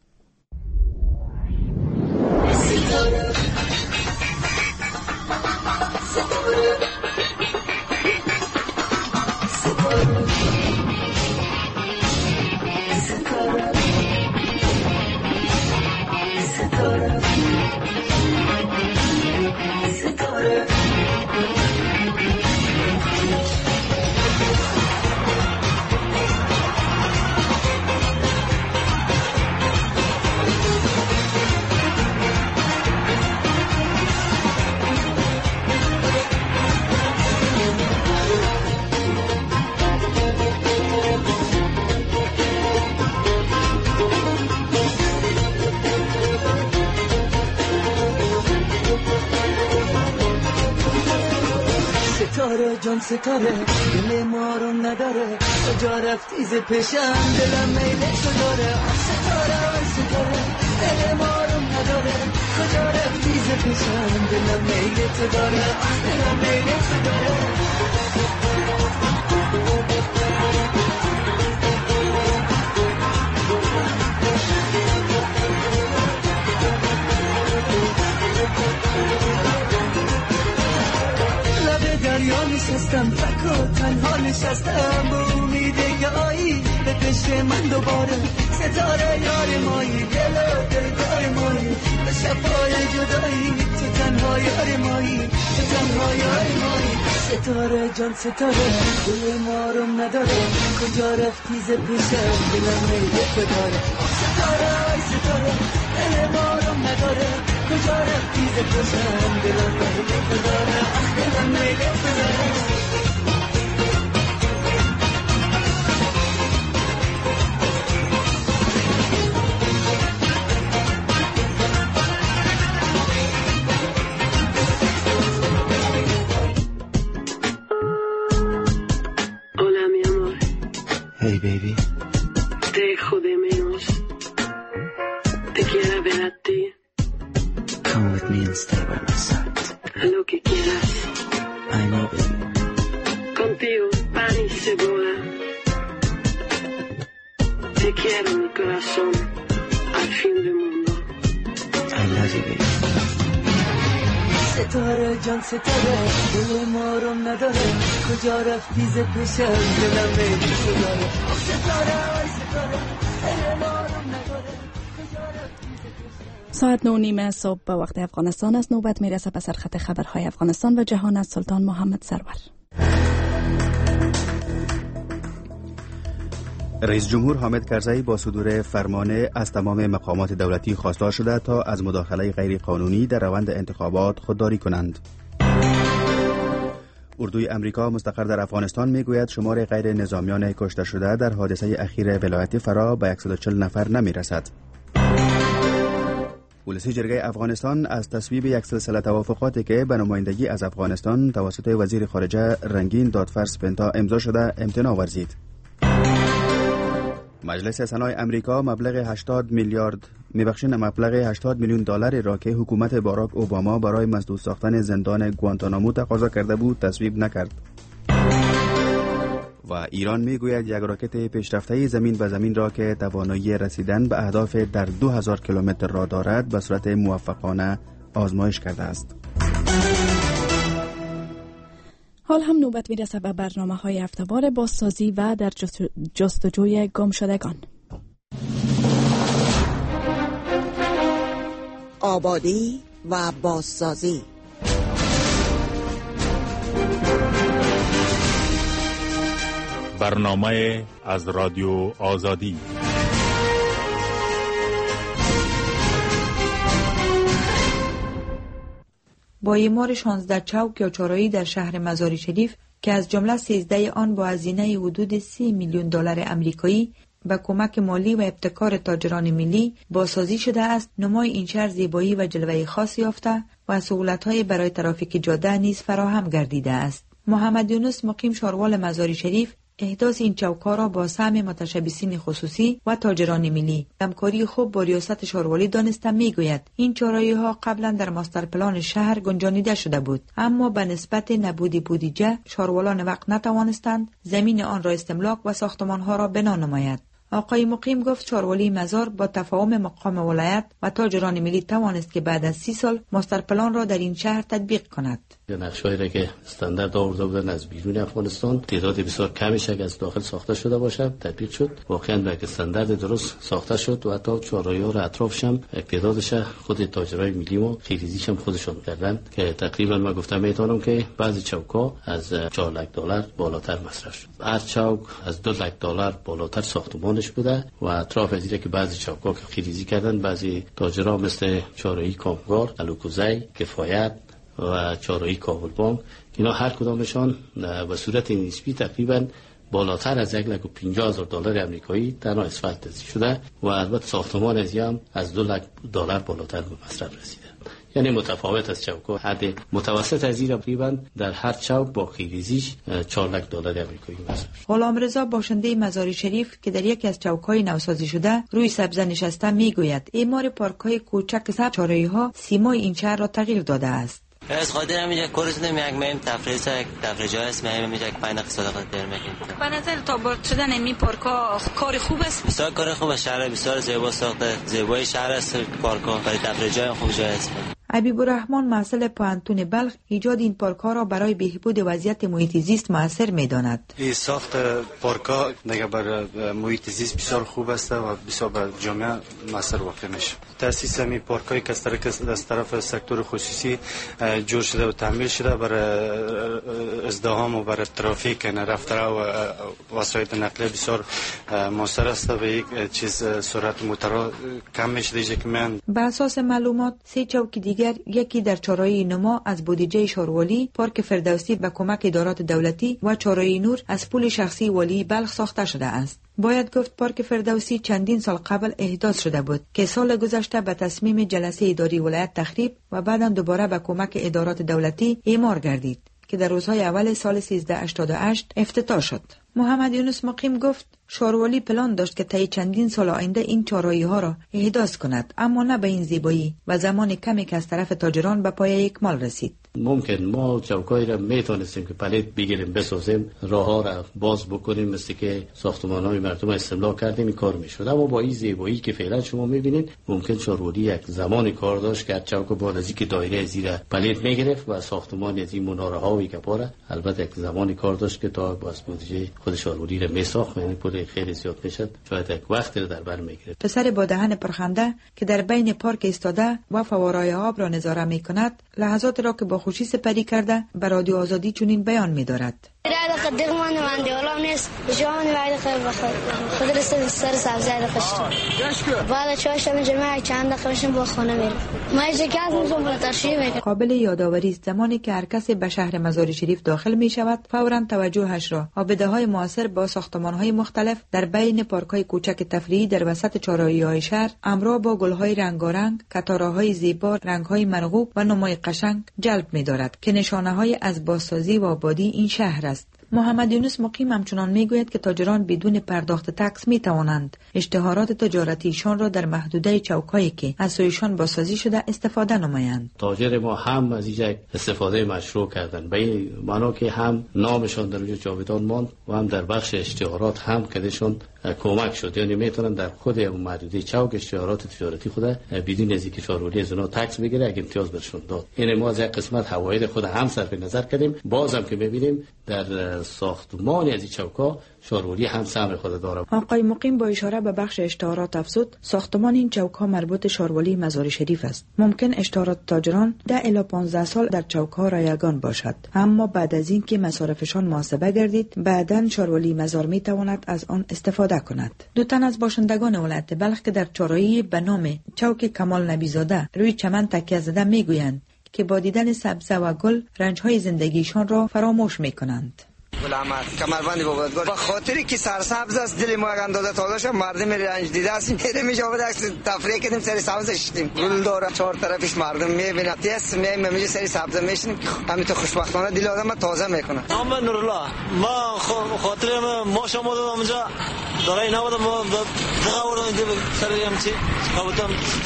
جان ستاره دل ما رو نداره، کجا رفتی ز پیشم دلم میل تو داره. ستاره ستاره دل ما رو نداره، کجا رفتی ز پیشم دلم میل تو داره، دلم میل تو داره. دریا نشستم فکر و تنها نشستم، به امیده که آیی به پشت من دوباره. ستاره یار مایی، دل و دلدار مایی، به شفای جدایی تو تنها یار مایی، تو تنها یار مایی. ستاره جان ستاره دل ما رو نداره، کجا رفتی ز پیشم دلم میل تو داره. ستاره ستاره دل ما رو نداره، کجا رفتی ز پیشم دلم میل تو داره، دلم میل تو داره. Hey baby, te dejo de menos, te quiero ver a ti. Come with me and stay by my side. Lo que quieras. I know baby. Contigo pan y cebolla. Te quiero mi corazón, al fin del mundo. I love you baby. ستاره جان ستاره دل ما رو نداره، کجا رفتی ز پیشم دلم میل تو داره. ستاره ستاره دل ما رو نداره، کجا رفتی ز پیشم. ساعت 9:30 صبح به وقت افغانستان است. نوبت میرسه به سرخط خبرهای افغانستان و جهان از سلطان محمد سرور. رئیس جمهور حامد کرزی با صدور فرمان از تمام مقامات دولتی خواستار شده تا از مداخله غیر قانونی در روند انتخابات خودداری کنند. اردوی امریکا مستقر در افغانستان میگوید شمار غیر نظامیان کشته شده در حادثه اخیر ولایت فرا به 140 نفر نمیرسد. ولسی جرگه افغانستان از تصویب یک سلسله توافقاتی که به نمایندگی از افغانستان توسط وزیر خارجه رنگین دادفرس پنتا امضا شده امتناع ورزید. مجلس سنای امریکا مبلغ 80 میلیون دلار را که حکومت باراک اوباما برای مسدود ساختن زندان گوانتانامو تقاضا کرده بود تصویب نکرد. و ایران میگوید یک راکت پیشرفته زمین به زمین را که توانایی رسیدن به اهداف در 2000 کیلومتر را دارد به صورت موفقانه آزمایش کرده است. حال هم نوبت میرسه به برنامه‌های هفته‌وار بازسازی و در جستجوی گم شدگان. آبادی و بازسازی. برنامه از رادیو آزادی. با اعمار 16 چوک یا چهارراهی در شهر مزار شریف که از جمله 13 آن با هزینه حدود 30 میلیون دلار آمریکایی با کمک مالی و ابتکار تاجران ملی بازسازی شده است، نمای این شهر زیبایی و جلوه خاصی یافته و سهولت‌های برای ترافیک جاده نیز فراهم گردیده است. محمد یونس مقیم شاروال مزار شریف احداث این چوک‌ها را با سهم متشبثین خصوصی و تاجران ملی همکاری خوب با ریاست شاروالی دانسته میگوید این چهارراهی‌ها قبلا در ماستر پلان شهر گنجانیده شده بود، اما به نسبت نبود بودجه شاروالان وقت نتوانستند زمین آن را استملاک و ساختمان‌ها را بنا نماید. آقای مقیم گفت شاروالی مزار با تفاهم مقام ولایت و تاجران ملی توانست که بعد از 30 سال ماستر پلان را در این شهر تطبیق کند. نقشه‌ای را که استاندارد آورده بودن از بیرون افغانستان تعداد بسیار کمیش از داخل ساخته شده باشد تطبیق شد، واقعا به استاندارد درست ساخته شد و حتی چهارراهی‌ها را اطرافش هم تعدادش خود تاجرای ملی و خیریزیش هم خودشون کردن که تقریبا ما گفتم میتونم که بعضی چوک‌ها از 4 لک دلار بالاتر مصرف شد. هر چوک از 2 لک دلار بالاتر ساختمانش بوده و اطراف از که بعضی چوک‌ها که خیریزی کردن، بعضی تاجرها مثل چهارراهی کامگار، الوکوزی، کفایت و چهارراهی کابلبانگ، اینا هر کدامشان به صورت نسبی تقریبا بالاتر از 1,50,000 دلار آمریکایی در اسفالت شده و البته ساختمان از هم از 2 لک دلار بالاتر به مصرف رسیده. یعنی متفاوت از چوک‌ها، حد متوسط از این تقریبا در هر چوک با خیریزیش 4 لک دلار آمریکایی مصرف. غلام رضا باشنده مزار شریف که در یکی از چوک‌های نوسازی شده روی سبزه نشسته میگوید اعمار پارک‌های کوچک سبز چهارراهی‌ها سیمای این شهر را تغییر داده است. از خاطر همینجا کورسونه میگم تفریح جای است میگم 5 دقیقه صداقت در میگم. به نظر تا برد شدن این پارک‌ها کار خوب است؟ بسیار کار خوب است، شهر بسیار زیبا ساخته، زیبایی شهر است، پارک‌ها برای تفریح جای خوب جای است. حبیب الرحمن مسئول پوهنتون بلخ ایجاد این پارک‌ها را برای بهبود وضعیت محیط زیست مؤثر می‌داند. این ساخت پارک‌ها دیگه برای محیط زیست بسیار خوب است و بسیار بر جامعه مؤثر واقع میشه. تأسیس این پارک‌های که از طرف سکتور خصوصی جور شده و تعمیر شده برای ازدحام و برای ترافیک رفت و وسایل نقلیه بسیار مؤثر است و یک چیز سرعت موتورها کم میشه که من. به اساس معلومات 3 چوک دیگر یکی در چهارراهی نما از بودجه شاروالی، پارک فردوسی به کمک ادارات دولتی و چهارراهی نور از پول شخصی والی بلخ ساخته شده است. باید گفت پارک فردوسی چندین سال قبل احداث شده بود که سال گذشته به تصمیم جلسه اداری ولایت تخریب و بعداً دوباره به کمک ادارات دولتی اعمار گردید که در روزهای اول سال 1388 افتتاح شد. محمد یونس مقیم گفت شاروالی پلان داشت که طی چندین سال آینده این چهارراهی‌ها را احداث کند، اما نه به این زیبایی و زمان کمی که از طرف تاجران به پایه اکمال رسید. ممکن ما چوکایی را میتونستیم که پلیت بگیریم بسازیم، راه ها را باز بکنیم، مثل که ساختمان های مردم استملاک کردیم، این کار میشد. اما با این زیبایی که فعلا شما میبینید ممکن شاروالی یک زمانی کار داشت که چوک بعد از اینکه دایره زیر پلیت میگرفت و ساختمان از این مناره هایی که پاره، البته یک زمانی کار داشت که تا باز بودجه خود شاروالی را میساخت، یعنی پول خیلی زیاد میشد، شاید یک وقت را در بر میگرفت. پسر با دهن پرخنده که در بین پارک ایستاده و فواره‌های آب را نظاره میکند لحظات را که با خوشی سپری کرده به رادیو آزادی چنین بیان می‌دارد. رد وقت دیگمان من دیالام نیست جوان وعده خود رسید سر سبزی داشت بعد چاشم جمعه چند دقیقه بشم با خانه میرم ما جکات میذارم ترشیح میکنم. قابل یادآوری است زمانی که هر کسی به شهر مزار شریف داخل می شود فوراً توجهش را آبده‌های معاصر با ساختمان‌های مختلف در بین پارک‌های کوچک تفریحی در وسط چهارراهی‌های شهر همراه با گل‌های رنگارنگ، کتاره‌های زیبا، رنگ‌های مرغوب و نمای قشنگ جلب می‌دارد که نشانه‌های از بازسازی و آبادی این شهر است. محمد یونس مقیم همچنان میگوید که تاجران بدون پرداخت تکس می توانند اشتهارات تجارتیشان را در محدوده چوکایی که از سویشان بازسازی شده استفاده نمایند. تاجر ما هم از اینجا استفاده مشروع کردند به این معنا که هم نامشان در اونجا جاودان ماند و هم در بخش اشتهارات هم کدشون کمک شد، یعنی میتونن در خود محدوده چوک اشتهارات تجارتی خود بدون از اینکه شهروری از اونها تکس بگیره اگه امتیاز برشون داد. این ما از یک قسمت حواید خود هم صرف نظر کردیم. بازم که میبینیم در ساختمان از این چوکا شهروری هم سهم خود داره. آقای مقیم با اشاره به بخش اشتهارات افزود ساختمان این چوکا مربوط شهروری مزار شریف است. ممکن اشتهارات تاجران 10 الی 15 سال در چوکا رایگان باشد، اما بعد از اینکه مصارفشان محاسبه گردید بعداً شهروری مزار می تواند از آن استفاده کند. دو تن از باشندگان ولایت بلخ که در چهارراهی به نام چوک کمال نبیزاده روی چمن تکیه زده میگویند که با دیدن سبزه و گل رنجهای زندگیشان را فراموش میکنند. علامت کمربندی بود به خاطری که سرسبز است دل ما اندازه تازه شد مردم رنج دیده است میره میشه بود تفریح کردیم سری سبز شدیم گل داره چهار طرفش مردم میبینه تیس میشه سری سبز میشیم همین تو خوشبختانه دل آدم تازه میکنه. محمد نورالله ما خاطر ما شما دادم اونجا دارای نبود ما دغه ورن سریم چی کاوتم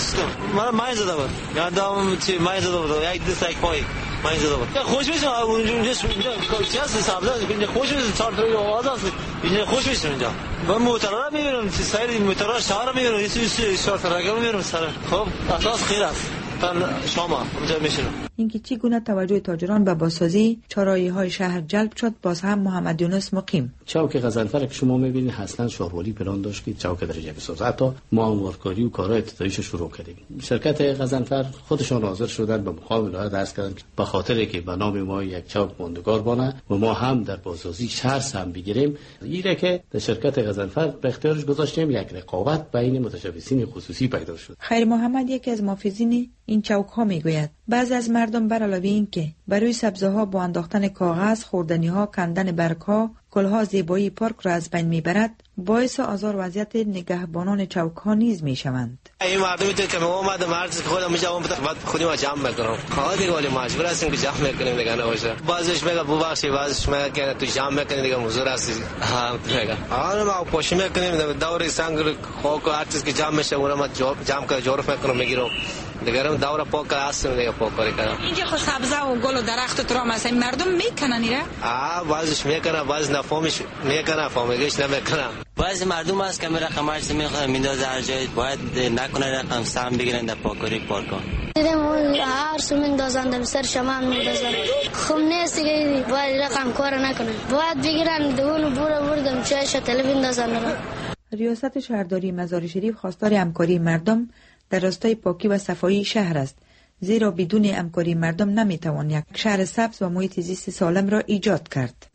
ما مای زده بود یادم چی مای زده بود یک دست یک پای مای زده بود خوش میشه اونجا چه سبز خوش میشه چهار تا آواز است اینجا خوش میشه اونجا من موتورا میبینم سیر موتورا شهر میبینم این چهار تا رقم میبینم سر خب اساس خیر است تن شما اونجا میشینم. اینکه چگونه توجه تاجران به بازسازی چهارراهی‌های شهر جلب شد باز هم محمد یونس مقیم. چوک غزنفر که شما میبینید اصلا شهروری پلان داشت که چوک درجه بسازه. حتی ما همکاری و کارهای ابتداییش شروع کردیم. شرکت غزنفر خودشان حاضر شدن به مقام ولایت درس کردن به خاطر که به نام ما یک چوک ماندگار بانه و ما هم در بازسازی شهر سهم بگیریم. اینه که در شرکت غزنفر به اختیارش گذاشتیم یک رقابت بین متشبثین خصوصی پیدا شد. خیر محمد یکی از محافظین این چوک ها میگوید بعضی از مردم بر علاوه این که برای سبزه ها با انداختن کاغذ، خوردنی ها، کندن برگ ها، گلها زیبایی پارک را از بین میبرد، باعث آزار وضعیت نگهبانان چوک ها نیز میشوند. این مردمی که ما اومدیم مرز خودم میجام بعد خودم جمع میکنم. خواهد دیگه ولی مجبور هستیم که جمع میکنیم دیگه نباشه. بعضیش میگه ببخشید بعضیش میگه که تو جمع میکنی دیگه مزور هستی. میگه آره ما پوش میکنیم دور سنگ خاک و هر چیز که جمع میشه اونم جمع کنه جارف میکنم میگیرم. دیگرم داور پاک هستیم دیگه پاک کاری کنم. اینجا خود سبزه و گل و درخت ترام هست مردم میکنن ایره؟ بعضیش میکنه بعضی نفهمش میکنه فهمیدش نمیکنه. بعضی مردم هست که میره خمرش میخواد میندازه هر جای باید نکنه رقم سهم بگیرن در پاکاری پارکا. دیدم هر سو میندازن در سر شما میندازن. خب نیست دیگه باید رقم کار نکنه. باید بگیرن دون بردم چایش تلفن دازن. ریاست شهرداری مزار شریف خواستار همکاری مردم در راستای پاکی و صفایی شهر است، زیرا بدون همکاری مردم نمیتوان یک شهر سبز و محیط زیست سالم را ایجاد کرد.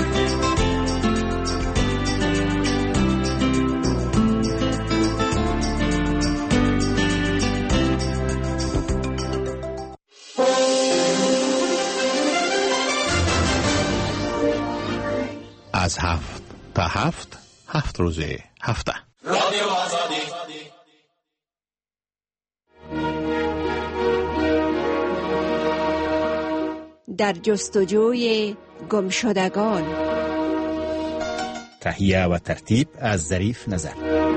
از 7 تا 7 روز هفته رادیو آزادی. در جستجوی گمشدگان، تهیه و ترتیب از ظریف نظر.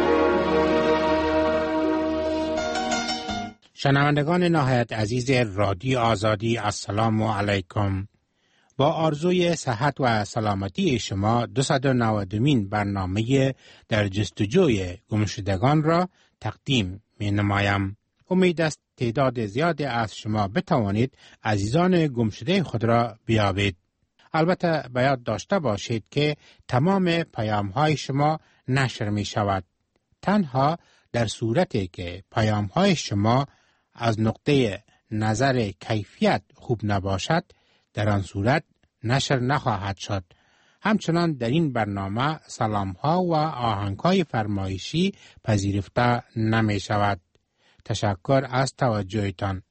شنوندگان نهایت عزیز رادیو آزادی، السلام علیکم. با آرزوی صحت و سلامتی شما 290مین برنامه در جستجوی گمشدگان را تقدیم می نمایم. امید است تعداد زیادی از شما بتوانید عزیزان گمشده خود را بیابید. البته باید داشته باشید که تمام پیام‌های شما نشر می شود. تنها در صورتی که پیام‌های شما از نقطه نظر کیفیت خوب نباشد، در آن صورت نشر نخواهد شد. همچنان در این برنامه سلام‌ها و آهنگ‌های فرمایشی پذیرفته نمی شود. تشکر از توجهتان.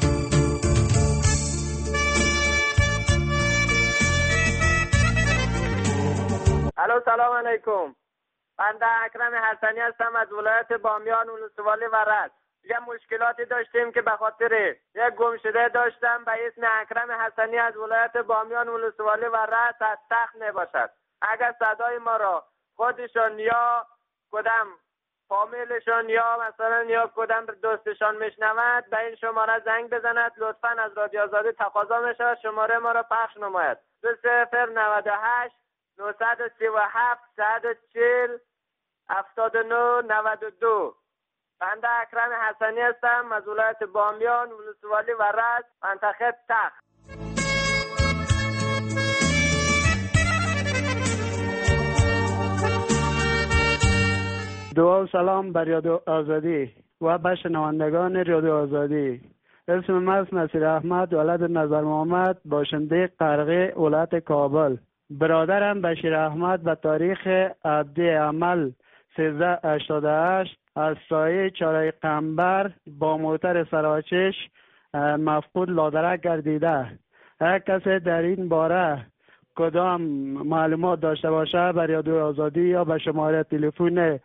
الو، سلام علیکم. بنده اکرم حسنی هستم از ولایت بامیان ولسوالی و رد. یه مشکلاتی داشتیم که به خاطر یک گمشده داشتم به اسم اکرم حسنی از ولایت بامیان ولسوالی و رد از تخت می باشد. اگر صدای ما را خودشان یا کدام فامیلشان یا مثلا یا کدام دوستشان میشنود به این شماره زنگ بزند. لطفاً از رادیو آزادی تقاضا می شود شماره ما را پخش نماید. 2098 937 140 79 92. بنده اکرم حسنی هستم از ولایت بامیان ولسوالی و رد منطقه تخت. دعا و سلام بر رادیو آزادی و به شنوندگان رادیو آزادی. اسم من است نصیر احمد ولد نظر محمد باشنده قرغه ولایت کابل. برادرم بشیر احمد به تاریخ 7 عمل 1388 از سایه چاره قنبر با موتر سراچش مفقود لادرک گردیده. هر کسی در این باره کدام معلومات داشته باشه بر رادیو آزادی یا به شماره تلفن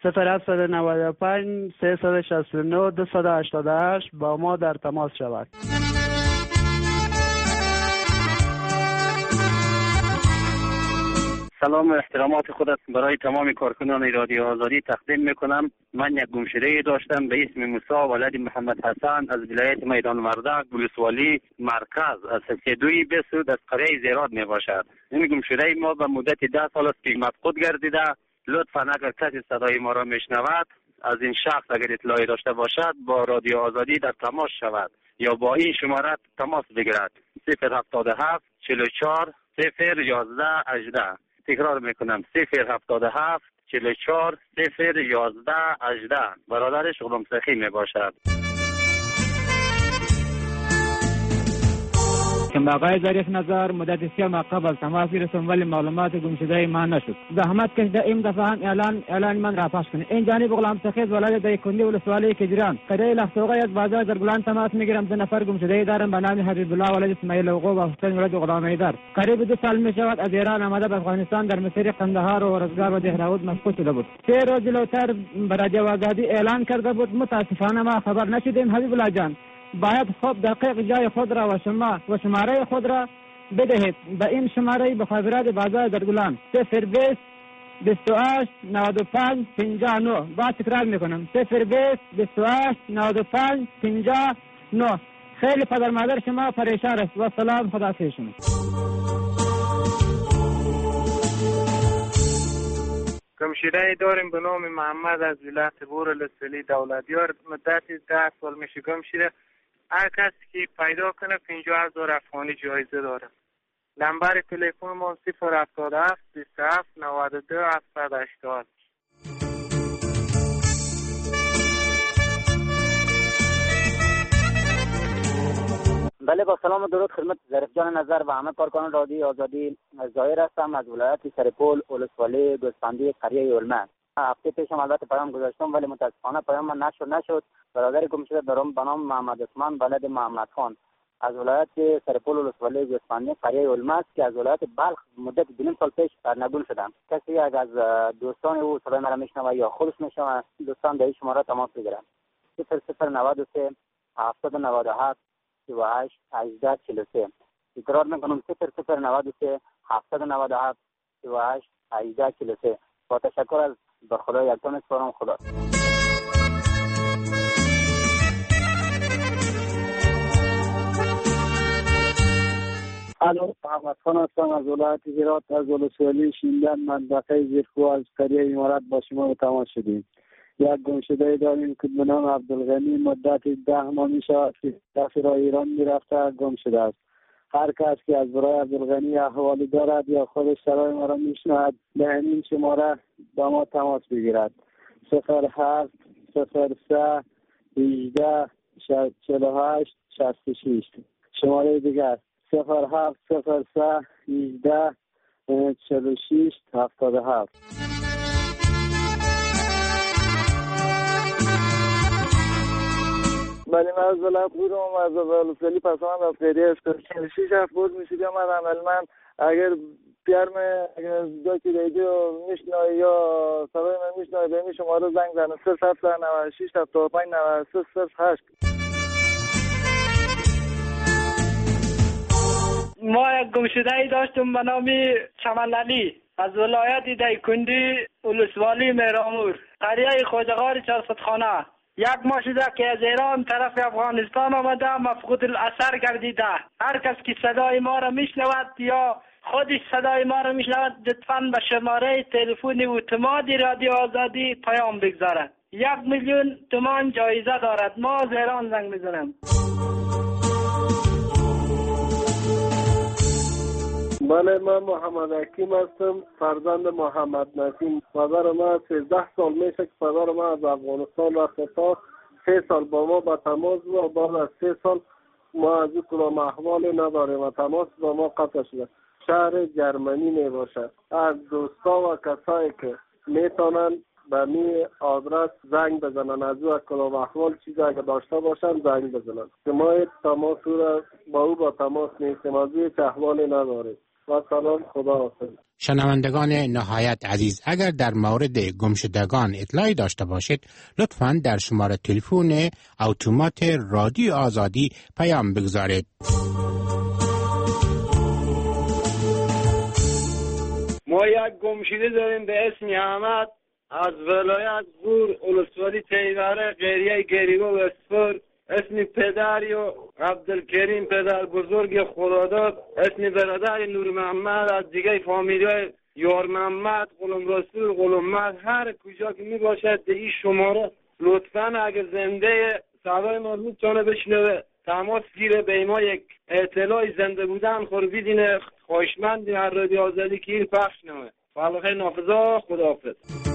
0795 369 288 با ما در تماس شود. سلام و احترامات خودت برای تمام کارکنان رادیو آزادی تقدیم میکنم. من یک گمشده داشتم به اسم موسی ولد محمد حسن از ولایت میدان وردک ولسوالی مرکز از 3220 از قریه زیراد می باشد. این گمشده ما به مدت 10 سال است که مفقود گردیده. لطفا اگر کسی صدای ما را میشنود از این شخص اگر اطلاعی داشته باشد با رادیو آزادی در تماس شود یا با این شماره تماس بگیرد. 077 44 011 18. تکرار میکنم 077 44 011 18. برادر شغلم سخی می باشد. به آقای ظریف نظر مدت 3 ماه قبل تماس گرفتم ولی معلومات گمشده ما نشد. زحمت کشیده این دفعه هم اعلان من را پخش کنید. این جانب غلام سخیز ولایت دایکندی ولسوالی کجران قریه لختوقه از بازار در گلان تماس میگیرم. 2 نفر گمشده دارم به نام حبیب الله ولد اسماعیل اوقو و حسین ولد غلام ایدر. قریب 2 سال می شود از ایران آمده به افغانستان در مسیر قندهار و رزگار و دهراود مفقود شده بود. 3 روز جلوتر به رادیو آزادی اعلان کرده بود. متاسفانه ما خبر نشدیم. حبیب الله جان باید خود دقیق جای خود را و شماره خود را بدهید. به این شماره مخابرات بازار در گلان 020 28 95 59. با تکرار میکنم 020 28 95 59. خیلی پدر مادر شما پریشان است و سلام خدا حافظ شما. گمشده داریم به نام محمد از ولایت بور لسلی دولتیار. مدت 10 سال میشه گمشده. هر کسی که پیدا کنه 50,000 افغانی جایزه داره. نمبر تلفن ما 077 27 92 780. بله با سلام و درود خدمت ظریف جان نظر و همه کارکنان رادیو آزادی. ظاهر هستم از ولایت سرپل ولسوالی گوسفندی قریه یولمه. هفته پیشم البته پیام گذاشتم ولی متاسفانه پیام من نشد. برادر گمشده دارم به نام محمد عثمان ولد محمد خان از ولایت سرپل ولسوالی گوسفندی قریه یولمه است که از ولایت بلخ مدت 2 سال پیش سرنگون شدم. کسی اگر از دوستان او صدای مرا میشنوه یا خودش میشنوه دوستان به این شماره تماس بگیرن. 0093 797 38 18 43. تکرار میکنم 0093 797 38 18 43. با تشکر از به خدا یکتان سپارم. خدا. الو، محمد خان هستم از ولایت هرات از ولسوالی شیندن منطقه زیرکو از قریه امارات با شما تماس شدیم. یک گمشده داریم که به نام عبدالغنی مدت 10 ماه میشه که سفیر ایران میرفته گم شده است. هر کس که از برای عبدالغنی احوالی دارد یا خودش سرای ما را میشنود به همین شماره با ما تماس بگیرد. 07 03 18 48 66. شماره دیگر 07 03 18 46 77. ولی من از ولایت بودم از ولسوالی پس من از قریه 46 هفت بود میشیدم من عمل من اگر پیرم اگر جاکی رادیو میشنوی یا صدای من میشنوی به شما رو زنگ زنه 3796 75 93 08. ما یک گمشده‌ای داشتم به نام چمن علی از ولایت دیکندی ولسوالی میرامور قریه خواجه‌غار 400 خانه. یک ماه شده که از ایران طرف افغانستان آمده مفقود الاثر گردیده. هر کس که صدای ما را میشنود یا خودش صدای ما را میشنود لطفاً به شماره تلفن اتومات رادیو آزادی پیام بگذارد. 1,000,000 تومان جایزه دارد. ما از ایران زنگ میزنم. بله من محمد حکیم هستم فرزند محمد نسیم. پدر ما 13 سال میشه که پدر ما از افغانستان رفته تا 3 سال با ما به تماس و بعد از 3 سال ما از کدام احوالی نداریم و تماس با ما قطع شده. شهر جرمنی می باشد. از دوستا و کسایی که میتونن به می آدرس زنگ بزنن از او کدام احوال چیزی اگه داشته باشن زنگ بزنن که ما تماس را با او با تماس نیستیم از او هیچ احوالی نداریم. و سلام خدا حافظ. شنوندگان نهایت عزیز اگر در مورد گمشدگان اطلاعی داشته باشید لطفاً در شماره تلفن اتومات رادیو آزادی پیام بگذارید. ما یک گمشده داریم به اسم احمد از ولایت غور ولسوالی تیوره قریه گریگو و اسفر. اسم پدری و عبدالکریم پدر بزرگ خداداد. اسم برادر نور محمد از دیگه فامیلیای یار محمد غلام رسول غلام محمد. هر کجا که می باشد به این شماره لطفاً اگر زنده صدای ما میتونه بشنوه تماس گیره به ما یک اطلاع زنده بودن خوربیدین خواهشمند هر رادیو آزادی که این پخش نمه. والله خیلی نافذا خداحافظ.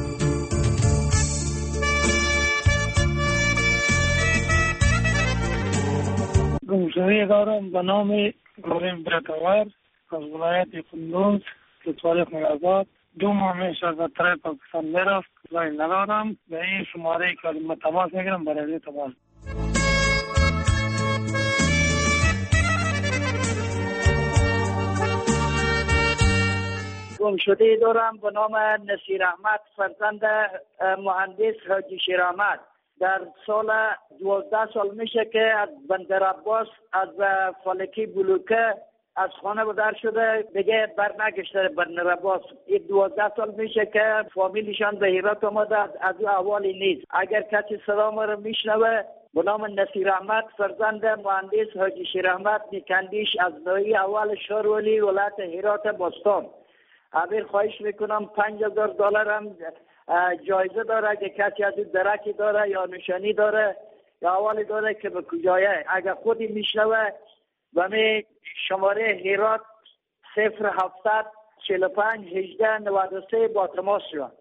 گمشده‌ای دارم به نام گوریم برکاور از ولایت کندوز ولسوالی خیرآباد. 2 ماه میشه از طرف پاکستان میرفت ولی ندارم. به این شماره که من تماس میگیرم برای تماس. گمشده‌ای دارم به نام نصیر احمد فرزند مهندس حاجی شیر احمد. در سال 12 سال میشه که از بندر عباس از فلکی بلوکه از خانه بدر شده دیگه برنگشته بندر عباس. این 12 سال میشه که فامیلشان به هرات آمده از او احوالی نیست. اگر کسی صدا ما رو میشنوه به نام نصیر احمد فرزند مهندس حاجی شیر احمد نیکندیش از نوعی اول شهرولی ولایت هرات باستان. امیر خواهش میکنم $5,000 هم جایزه داره اگه کسی از این درکی داره یا نشانی داره یا حوالی داره که به کجایه. اگه خودی میشنوه و می شماره هرات 0700 45 18 93 با تماس شد.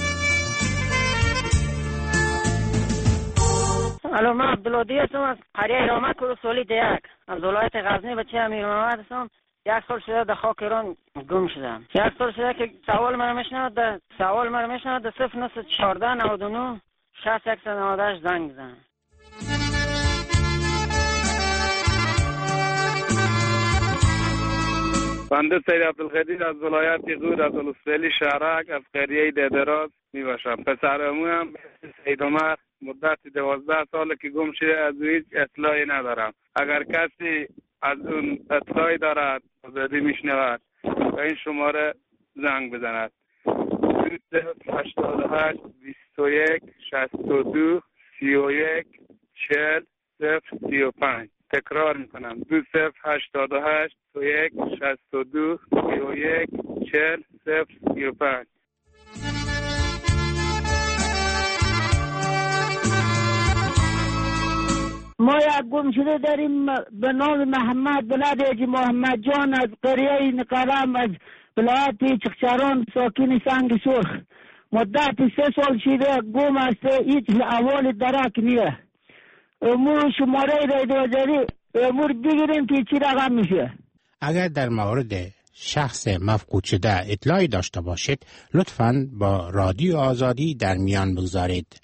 الو من عبدالعادی هستم از قریه ایرامک ولسوالی دیک از ولایت غزنی. بچه امیر محمد هستم. 1 سال شده در خاک ایران گم شدم. 1 سال شده که سوال مرا میشنود در 0914 99 6198 زنگ بزن. بنده سید عبدالقدیر از ولایت غور از ولسوالی شهرک از قریه ددراز می باشم. پسرمو هم سید عمر مدت 12 ساله که گم شده از هیچ اطلاعی ندارم. اگر کسی از اون اطلاعی دارد آزادی میشنود و این شماره زنگ بزند 88 21 62 31 40 035. تکرار میکنم 2088 21 62 31 40 035. ما یک گمشده داریم به نام محمد بلاد حاجی محمد جان از قریه نقرم از ولایت چخچران ساکن سنگ سرخ. مدت 3 سال شده گم است. هیچ احوال درک نیه. امور شماره رادیو آزادی امور بگیریم که چی رقم میشه. اگر در مورد شخص مفقود شده اطلاعی داشته باشید لطفاً با رادیو آزادی در میان بگذارید.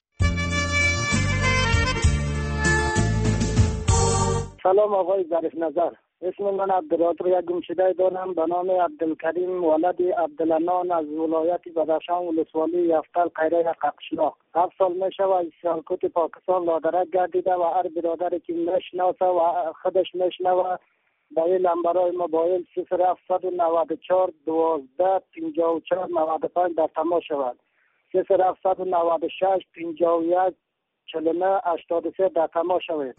سلام آقای ظریف نظر، اسم من عبدالرازق یک گمشده دارم به نام عبدالکریم ولد عبدالعنان از ولایت بدخشان ولسوالی یفتل قیره ققشلاق. 7 سال می شود سیالکوت پاکستان لادرک گردیده و هر برادری که میشناسه و خودش میشنوه به این لمبرهای موبایل 0794 12 54 95 در تماس شود. 0796 51 49 83 در تماس شود.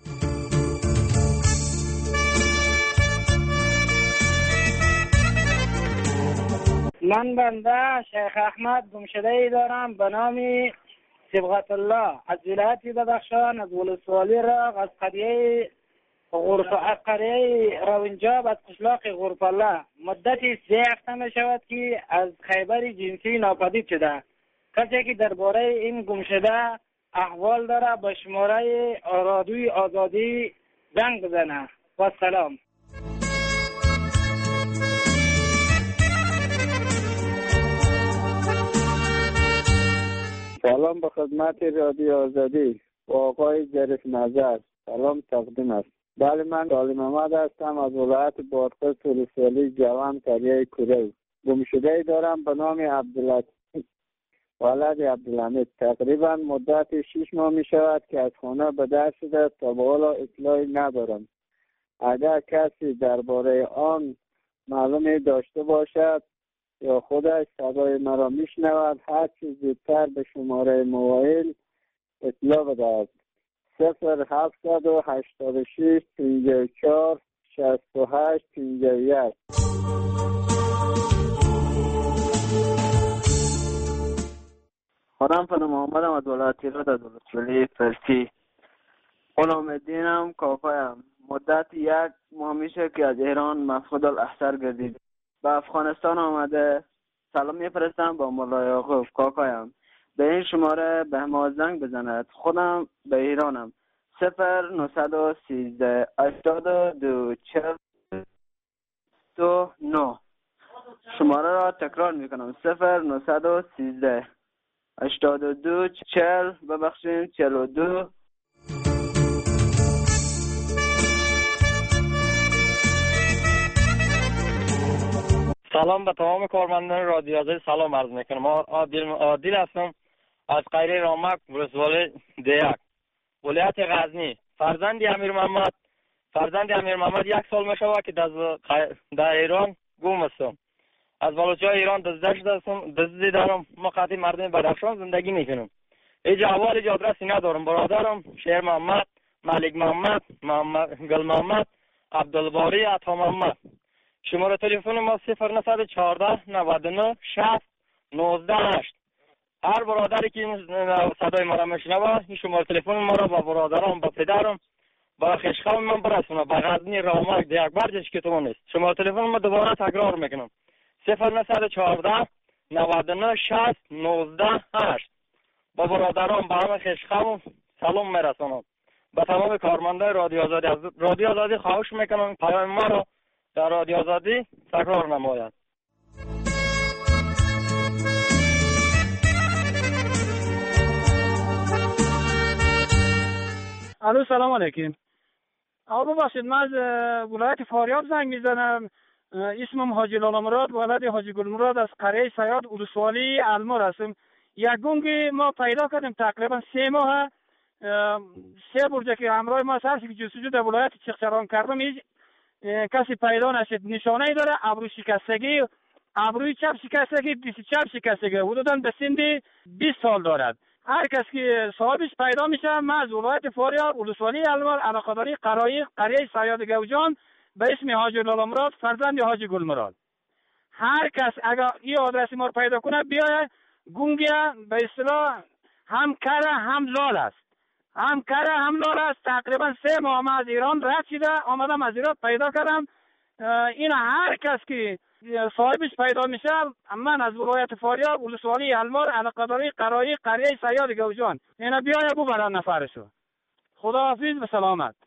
من بنده شیخ احمد گمشده‌ای دارم به نام صبغت الله از ولایت بدخشان از ولسوالی راغ از قریه روینجاب از قشلاق غرفالله. مدتی 3 هفته می شود که از خیبر جنسی ناپدید شده. کسی که درباره این گمشده احوال داره به شماره رادیوی آزادی زنگ بزنه. و سلام. سلام به خدمت رادیو آزادی و آقای ظریف نظر. سلام تقدیم است. بله، من سالم محمد هستم از ولایت بادغیس ولسوالی جوان قریه کوره. گمشده‌ای دارم به نام عبداللطیف ولد عبدالحمید. تقریبا مدت 6 ماه می شود که از خانه به در شده تا به حالا اطلاعی ندارم. اگر کسی درباره آن معلومی داشته باشد یا خودش صدای مرا میشنود هر چیز زودتر به شماره موبایل اطلاع بدهد. 0786 54 68 51. خودم فنو محمدم از ولایت ایران از ولسوالی فرسی. غلام الدینم کاکایم. مدت 1 ماه میشه که از ایران مفقود الاحضار گردید. به افغانستان آمده. سلام میفرستم با مولا یعقوب کاکایم. به این شماره به ما زنگ بزند. خودم به ایرانم. 0913 82 49. شماره را تکرار میکنم. 0913 82 42. سلام به تمام کارمندان رادیو آزادی سلام عرض میکنم. عادل هستم از قریه رامک ولسوالی دیک ولایت غزنی. فرزند امیر محمد 1 سال میشود که در ایران گم هستم. از بلوچهای ایران دزدی دارم. ما قطعی مردم بدخشان زندگی میکنم. اینجا احوال آدرسی ندارم. برادرم شیر محمد، ملک محمد، گل محمد، عبدالباری، عطا محمد. شماره تلفن ما 0914 99 60 19 8. هر برادری که صدای ما را میشنوه این شماره تلفن ما را با برادرام، با پدرم، با خشخام من برسونه. با غزنی رامک دیگ برجش که تو نیست. شماره تلفن ما دوباره تکرار میکنم. 0914 99 60 19 8. با برادرام، با همه خشخام سلام میرسونم. با تمام کارمندان رادیو آزادی از رادیو آزادی خواهش میکنم پیام ما را در رادیو آزادی تکرار نماید. الو سلام علیکم. آقا ببخشید من از ولایت فاریاب زنگ میزنم. اسمم حاجی لالا مراد ولد حاجی گل مراد از قریه سیاد ولسوالی المور هستم. یک گنگ ما پیدا کردیم تقریبا 3 ماه. 3 برجه که همراه ما سرسی که جستجو در ولایت چغچران کردم هیچ کسی پیدا نشد. نشانه داره ابرو شکستگی، ابروی چپ شکستگی، دست چپ شکستگی، حدوداً به سن 20 سال دارد. هر کس که صاحبش پیدا میشه من از ولایت فاریاب ولسوالی المور علاقه‌داری قریه سیاد گوجان به اسم حاجی لالا مراد فرزند حاجی گل مراد. هر کس اگر این آدرس ما رو پیدا کنه بیاید. گونگیا به اصطلاح هم کره هم لال است. تقریبا 3 ماه از ایران رد شده آمدم از ایران پیدا کردم. این هر کس که صاحبش پیدا میشه من از ولایت فاریاب ولسوالی المور علاقه‌داری قریه سیاد گوجان اینا بیاید ببرن نفرشو. خداحافظ و سلامت.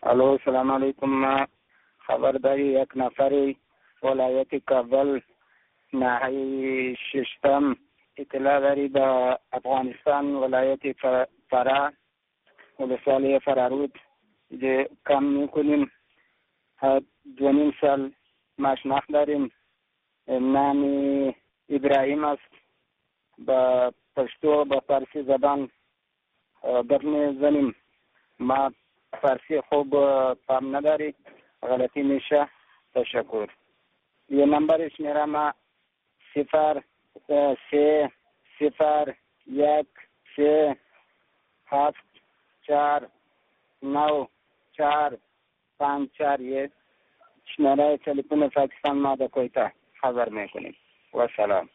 الو سلام علیکم. خبرداری یک نفر ولایت کابل ناحیه ششتم اطلاع داری به افغانستان ولایت فرا ولسوالی فرارود کم میکنیم. 2.5 سال ما شناخت داریم. نام ابراهیم است. با پشتو با فارسی زبان گپ میزنیم. ما فارسی خوب فهم نداری، غلطی میشه. تشکر. یه نمبرش میره ما 0 3 0 1 3 7 4 9 4 5 4 1 شماره تلفن پاکستان ما در کویتا خبر میکنیم. و سلام.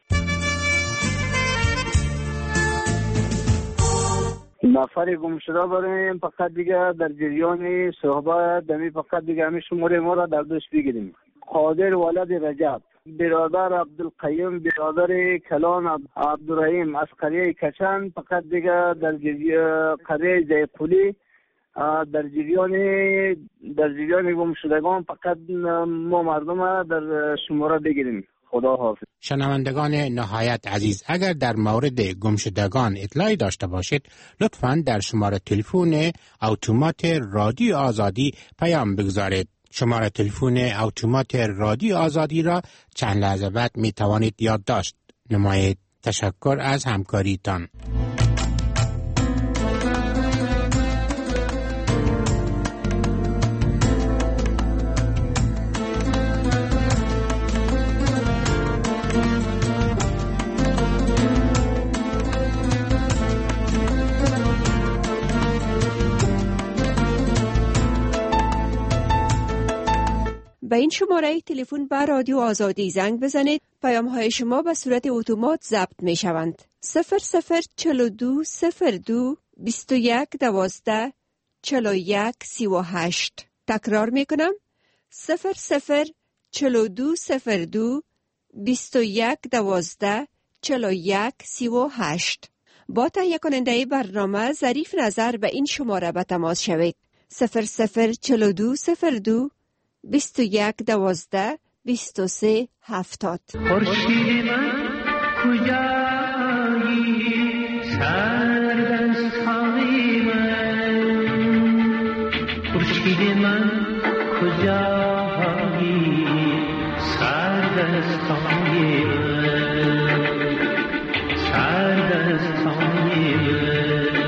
نفر گم شده بریم فقط دیگه در جریان صحبت دمی فقط دیگه همین شماره ما را در دوست بگیریم. قادر ولد رجب، برادر عبدالقیم، برادر کلان عبدالرحیم از قریه کچن، فقط دیگه در قریه زیقولی در جریان گم شدگان فقط ما مردم در شماره بگیریم. خدا حافظ. شنوندگان نهایت عزیز، اگر در مورد گمشدگان اطلاعی داشته باشید لطفاً در شماره تلفن اتومات رادیو آزادی پیام بگذارید. شماره تلفن اتومات رادیو آزادی را چند لحظه بعد می توانید یادداشت نمایید. تشکر از همکاریتان. به این شماره تلفن با رادیو آزادی زنگ بزنید. پیام های شما به صورت اتومات ضبط می شوند. 0042 02 21 12 41 38. تکرار می کنم. 0042 02 21 12 41 38. با تهیه کننده برنامه ظریف نظر به این شماره به تماس شوید. 0042 02 21 12 23 70. خورشید من کجایی سردستانی من، خورشید من کجایی سردستانی من، سردستانی من.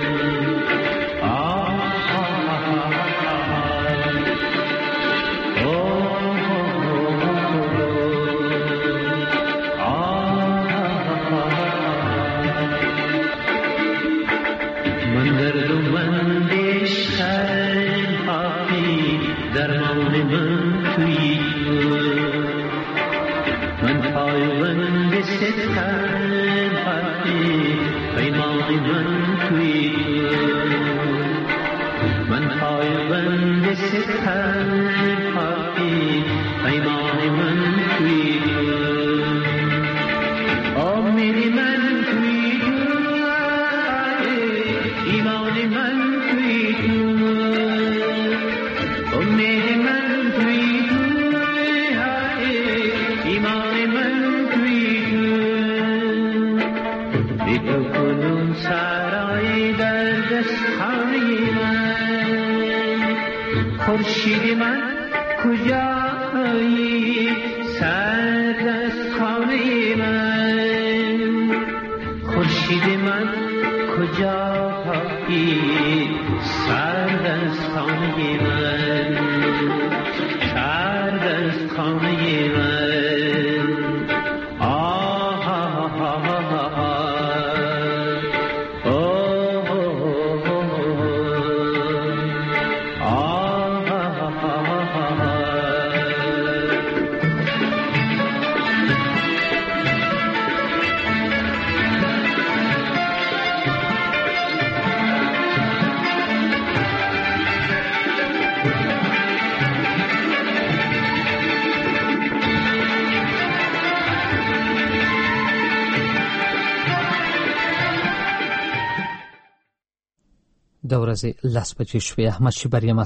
خورشید من کجایی سردستانه من، خورشید من کجایی سردستانه من، سردستانه من. د ورځې 10 بجې شوې. احمد شیبریم